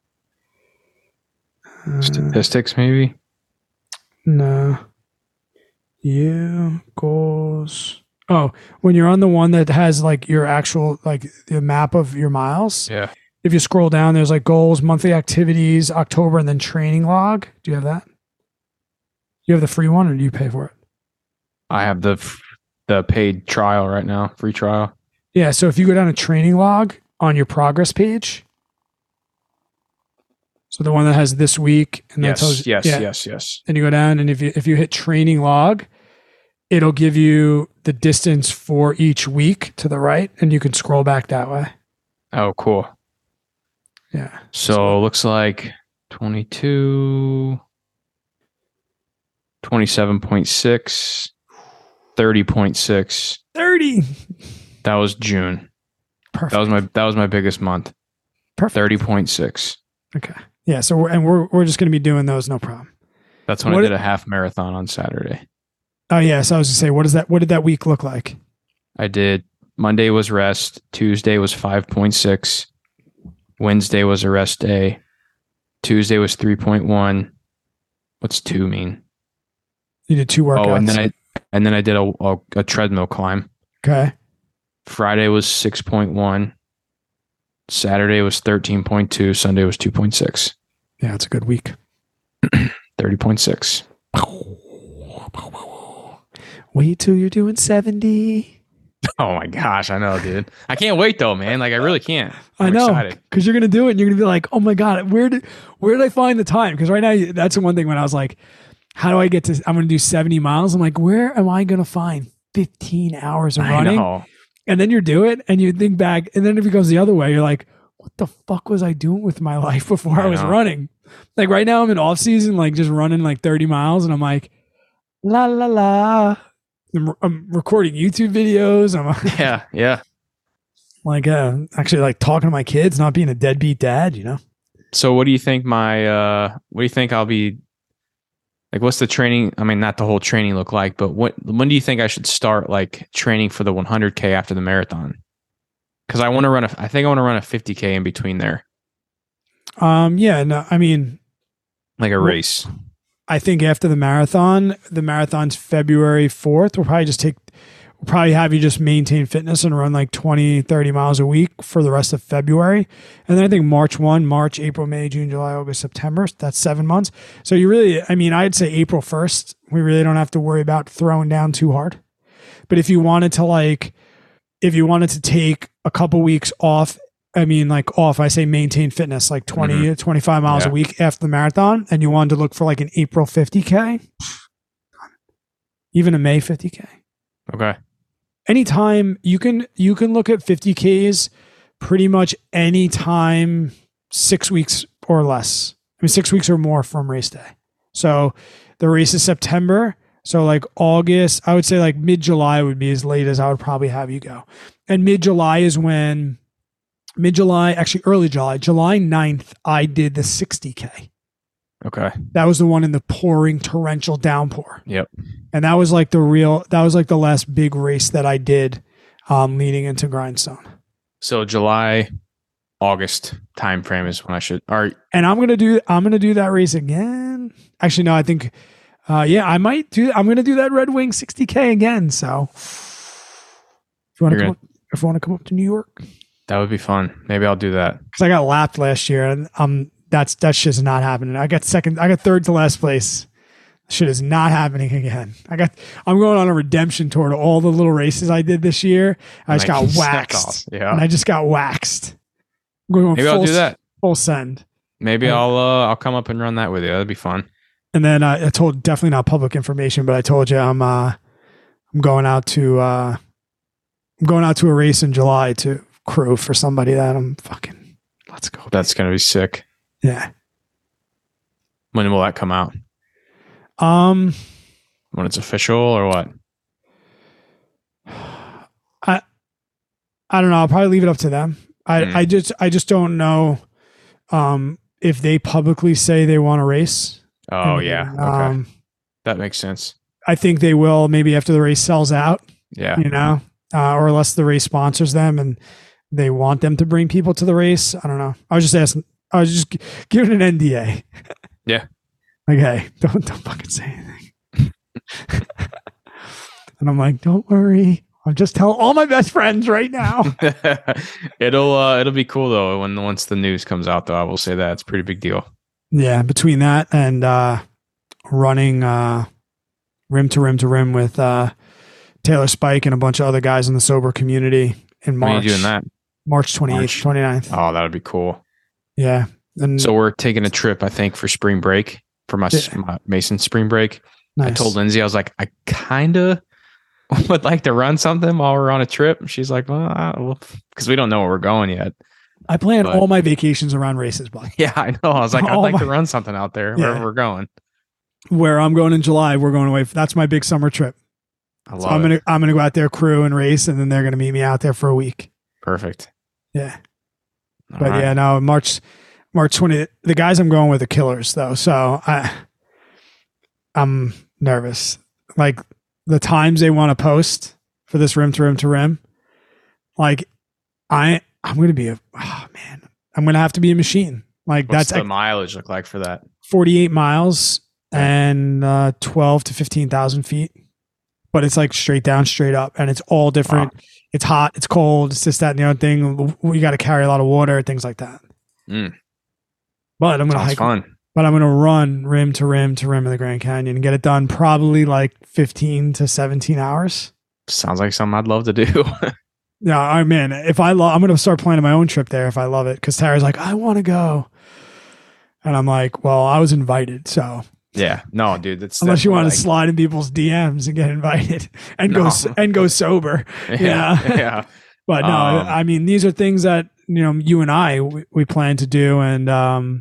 Uh, statistics maybe? no. You goals. Oh, when you're on the one that has like your actual, like the map of your miles. Yeah. If you scroll down, there's like goals, monthly activities, October, and then training log. Do you have that? You have the free one or do you pay for it? I have the the paid trial right now, free trial. Yeah. So if you go down to training log on your progress page, so the one that has this week, and Yes, that tells yes, yeah, yes, yes. and you go down, and if you if you hit training log, it'll give you the distance for each week to the right, and you can scroll back that way. Oh, cool. Yeah. So it looks like twenty-two, twenty-seven point six, thirty point six. thirty. That was June. Perfect. That was my that was my biggest month. Perfect. thirty point six. Okay. Yeah. So we're, and we're we're just going to be doing those, no problem. That's when What I it- did a half marathon on Saturday. Oh yeah. So I was going to say, what is that? What did that week look like? I did Monday was rest, Tuesday was five point six, Wednesday was a rest day, Tuesday was three point one. What's two mean? You did two workouts. Oh, and then I and then I did a, a, a treadmill climb. Okay. Friday was six point one. Saturday was thirteen point two. Sunday was two point six. Yeah, it's a good week. thirty point six. Wait till you're doing seventy. Oh my gosh, I know, dude. I can't wait though, man. Like I really can't. I I'm know, excited. because you're gonna do it, and you're gonna be like, "Oh my god, where did where did I find the time?" Because right now, that's the one thing when I was like, "How do I get to? I'm gonna do seventy miles." I'm like, "Where am I gonna find fifteen hours of I running?" know. And then you do it, and you think back, and then if it goes the other way, you're like, "What the fuck was I doing with my life before I, I was know. running?" Like right now, I'm in off season, like just running like thirty miles, and I'm like, "La la la." I'm, I'm recording YouTube videos. I'm Yeah, yeah. like, uh, actually, like talking to my kids, not being a deadbeat dad, you know. So what do you think my uh what do you think I'll be like what's the training I mean not the whole training look like, but what when do you think I should start like training for the one hundred K after the marathon? Cuz I want to run a I think I want to run a fifty K in between there. Um, yeah, no, I mean, Like a Well, race. I think after the marathon, the marathon's February fourth. We'll probably just take, we'll probably have you just maintain fitness and run like twenty, thirty miles a week for the rest of February. And then I think March first, March, April, May, June, July, August, September. That's seven months. So you really, I mean, I'd say April first, we really don't have to worry about throwing down too hard. But if you wanted to like, if you wanted to take a couple weeks off, I mean, like off, I say maintain fitness, like twenty, Mhm. twenty-five miles Yeah. a week after the marathon, and you wanted to look for like an April fifty K, even a May fifty K. Okay. Anytime you can, you can look at fifty Ks pretty much anytime six weeks or less. I mean, six weeks or more from race day. So the race is September. So like August, I would say like mid-July would be as late as I would probably have you go. And mid-July is when Mid-July, actually early July, July ninth, I did the sixty K. Okay. That was the one in the pouring torrential downpour. Yep. And that was like the real, that was like the last big race that I did um, leading into Grindstone. So July, August time frame is when I should or And I'm going to do, I'm going to do that race again. Actually, no, I think, uh, yeah, I might do, I'm going to do that Red Wing sixty K again. So if you want to You're come, up, if you want to come up to New York, that would be fun. Maybe I'll do that. because I got lapped last year, and um, that's that's just not happening. I got second, I got third to last place. shit is not happening again. I got, I'm going on a redemption tour to all the little races I did this year. I just got waxed. Yeah. And I just got waxed. I'm going Maybe full, I'll do that. Full send. Maybe and, I'll uh, I'll come up and run that with you. That'd be fun. And then uh, I told, definitely not public information, but I told you I'm uh, I'm going out to uh, I'm going out to a race in July to crew for somebody that I'm fucking. Let's go. That's baby. Gonna be sick. Yeah. When will that come out? Um, when it's official or what? I I don't know. I'll probably leave it up to them. I mm. I just I just don't know um, if they publicly say they want to race. Oh and, yeah, um, okay, that makes sense. I think they will maybe after the race sells out. Yeah, you know, uh, or unless the race sponsors them and they want them to bring people to the race. I don't know. I was just asking. I was just giving an N D A. Yeah. Okay, don't don't fucking say anything. And I'm like, don't worry. I'll just tell all my best friends right now. it'll uh, it'll be cool though when once the news comes out though. I will say that it's a pretty big deal. Yeah, between that and uh, running uh, rim to rim to rim with uh, Taylor Spike and a bunch of other guys in the sober community in March. When are you doing that? March twenty-eighth, twenty-ninth. Oh, that would be cool. Yeah. And so we're taking a trip, I think, for spring break for my, yeah. my Mason spring break. Nice. I told Lindsay, I was like, I kind of would like to run something while we're on a trip. And she's like, well, because we don't know where we're going yet. I plan but, all my vacations around races, but yeah, I know. I was like, I'd like my, to run something out there wherever yeah. we're going. Where I'm going in July, we're going away. For, that's my big summer trip. I love so I'm it. gonna I'm gonna go out there, crew and race, and then they're gonna meet me out there for a week. Perfect. Yeah. All but right. yeah, no, March March twentieth. The guys I'm going with are killers though, so I I'm nervous. Like the times they want to post for this rim to rim to rim, like I. I'm going to be a, oh man, I'm going to have to be a machine. Like What's that's the like mileage look like for that? forty-eight miles and uh, twelve to fifteen thousand feet, but it's like straight down, straight up. And it's all different. Wow. It's hot. It's cold. It's this, that, and the other thing. We got to carry a lot of water, things like that. Mm. But I'm going to hike. Fun. But I'm going to run rim to rim to rim of the Grand Canyon and get it done probably like fifteen to seventeen hours. Sounds like something I'd love to do. Yeah, I mean, if I love, I'm going to start planning my own trip there if I love it. Because Tara's like, I want to go, and I'm like, well, I was invited, so yeah, no, dude, that's unless you want like, to slide in people's D Ms and get invited and no. go and go sober, yeah, yeah. yeah. But no, um, I mean, these are things that you know, you and I we, we plan to do, and um,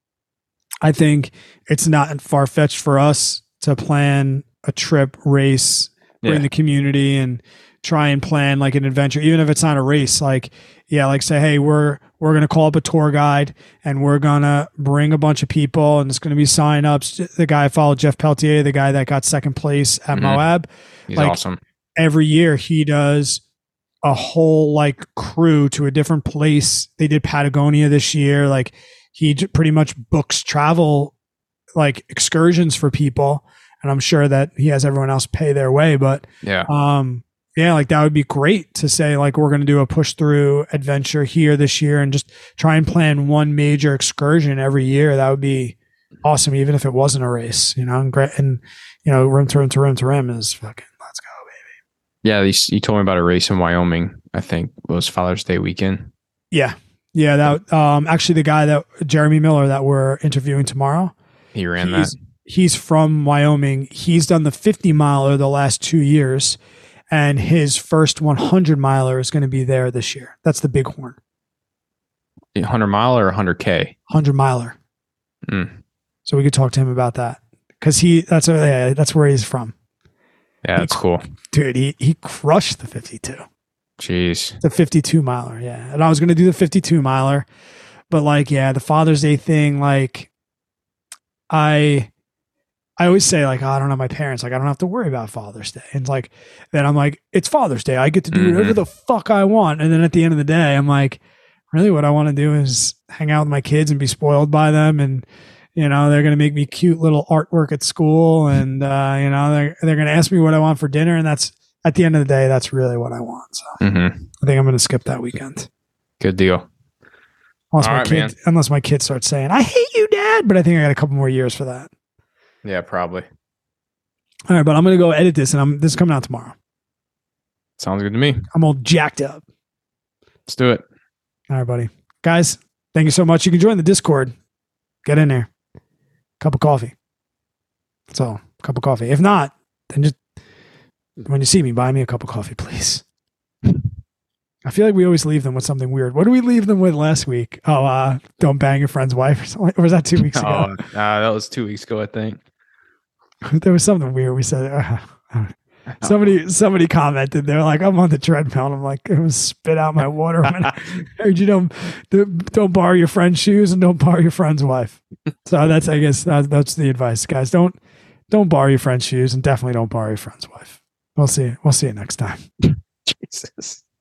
I think it's not far fetched for us to plan a trip, race, bring yeah. the community and. Try and plan like an adventure, even if it's not a race. Like, yeah, like say, hey, we're we're gonna call up a tour guide and we're gonna bring a bunch of people, and it's gonna be sign ups. The guy I followed, Jeff Peltier, the guy that got second place at mm-hmm. Moab, he's like, awesome. Every year he does a whole like crew to a different place. They did Patagonia this year. Like he j- pretty much books travel like excursions for people, and I'm sure that he has everyone else pay their way. But yeah, um. Yeah, like that would be great to say, like, we're going to do a push through adventure here this year and just try and plan one major excursion every year. That would be awesome, even if it wasn't a race, you know, and, and you know, rim to rim to rim to rim is fucking, let's go, baby. Yeah, you, you told me about a race in Wyoming, I think it was Father's Day weekend. Yeah. Yeah, that um actually the guy that, Jeremy Miller, that we're interviewing tomorrow. He ran he's, that. He's from Wyoming. He's done the fifty miler the last two years. And his first one hundred miler is going to be there this year. That's the Bighorn. one hundred mile or one hundred K? one hundred miler. Mm. So we could talk to him about that. Because he that's yeah, that's where he's from. Yeah, that's he, cool. Dude, he, he crushed the fifty-two. Jeez. The fifty-two miler, yeah. And I was going to do the fifty-two miler. But like, yeah, the Father's Day thing, like, I... I always say like, oh, I don't have my parents. Like, I don't have to worry about Father's Day. And it's like, then I'm like, it's Father's Day. I get to do mm-hmm. whatever the fuck I want. And then at the end of the day, I'm like, really what I want to do is hang out with my kids and be spoiled by them. And, you know, they're going to make me cute little artwork at school. And, uh, you know, they're, they're going to ask me what I want for dinner. And that's at the end of the day, that's really what I want. So mm-hmm. I think I'm going to skip that weekend. Good deal. Unless All my right, kid, man. unless my kids start saying, I hate you, Dad. But I think I got a couple more years for that. Yeah, probably. All right, but I'm gonna go edit this, and I'm this is coming out tomorrow. Sounds good to me. I'm all jacked up. Let's do it. All right, buddy. Guys, thank you so much. You can join the Discord. Get in there. Cup of coffee. That's all. Cup of coffee. If not, then just when you see me, buy me a cup of coffee, please. I feel like we always leave them with something weird. What did we leave them with last week? Oh, uh, don't bang your friend's wife or something. Or was that two weeks ago? Oh, uh, that was two weeks ago, I think. There was something weird. We said, uh, somebody somebody commented. They're like, I'm on the treadmill. And I'm like, it was spit out my water. I heard you don't, don't borrow your friend's shoes and don't borrow your friend's wife. So that's, I guess, that's, that's the advice, guys. Don't don't borrow your friend's shoes and definitely don't borrow your friend's wife. We'll see. We'll see you next time. Jesus.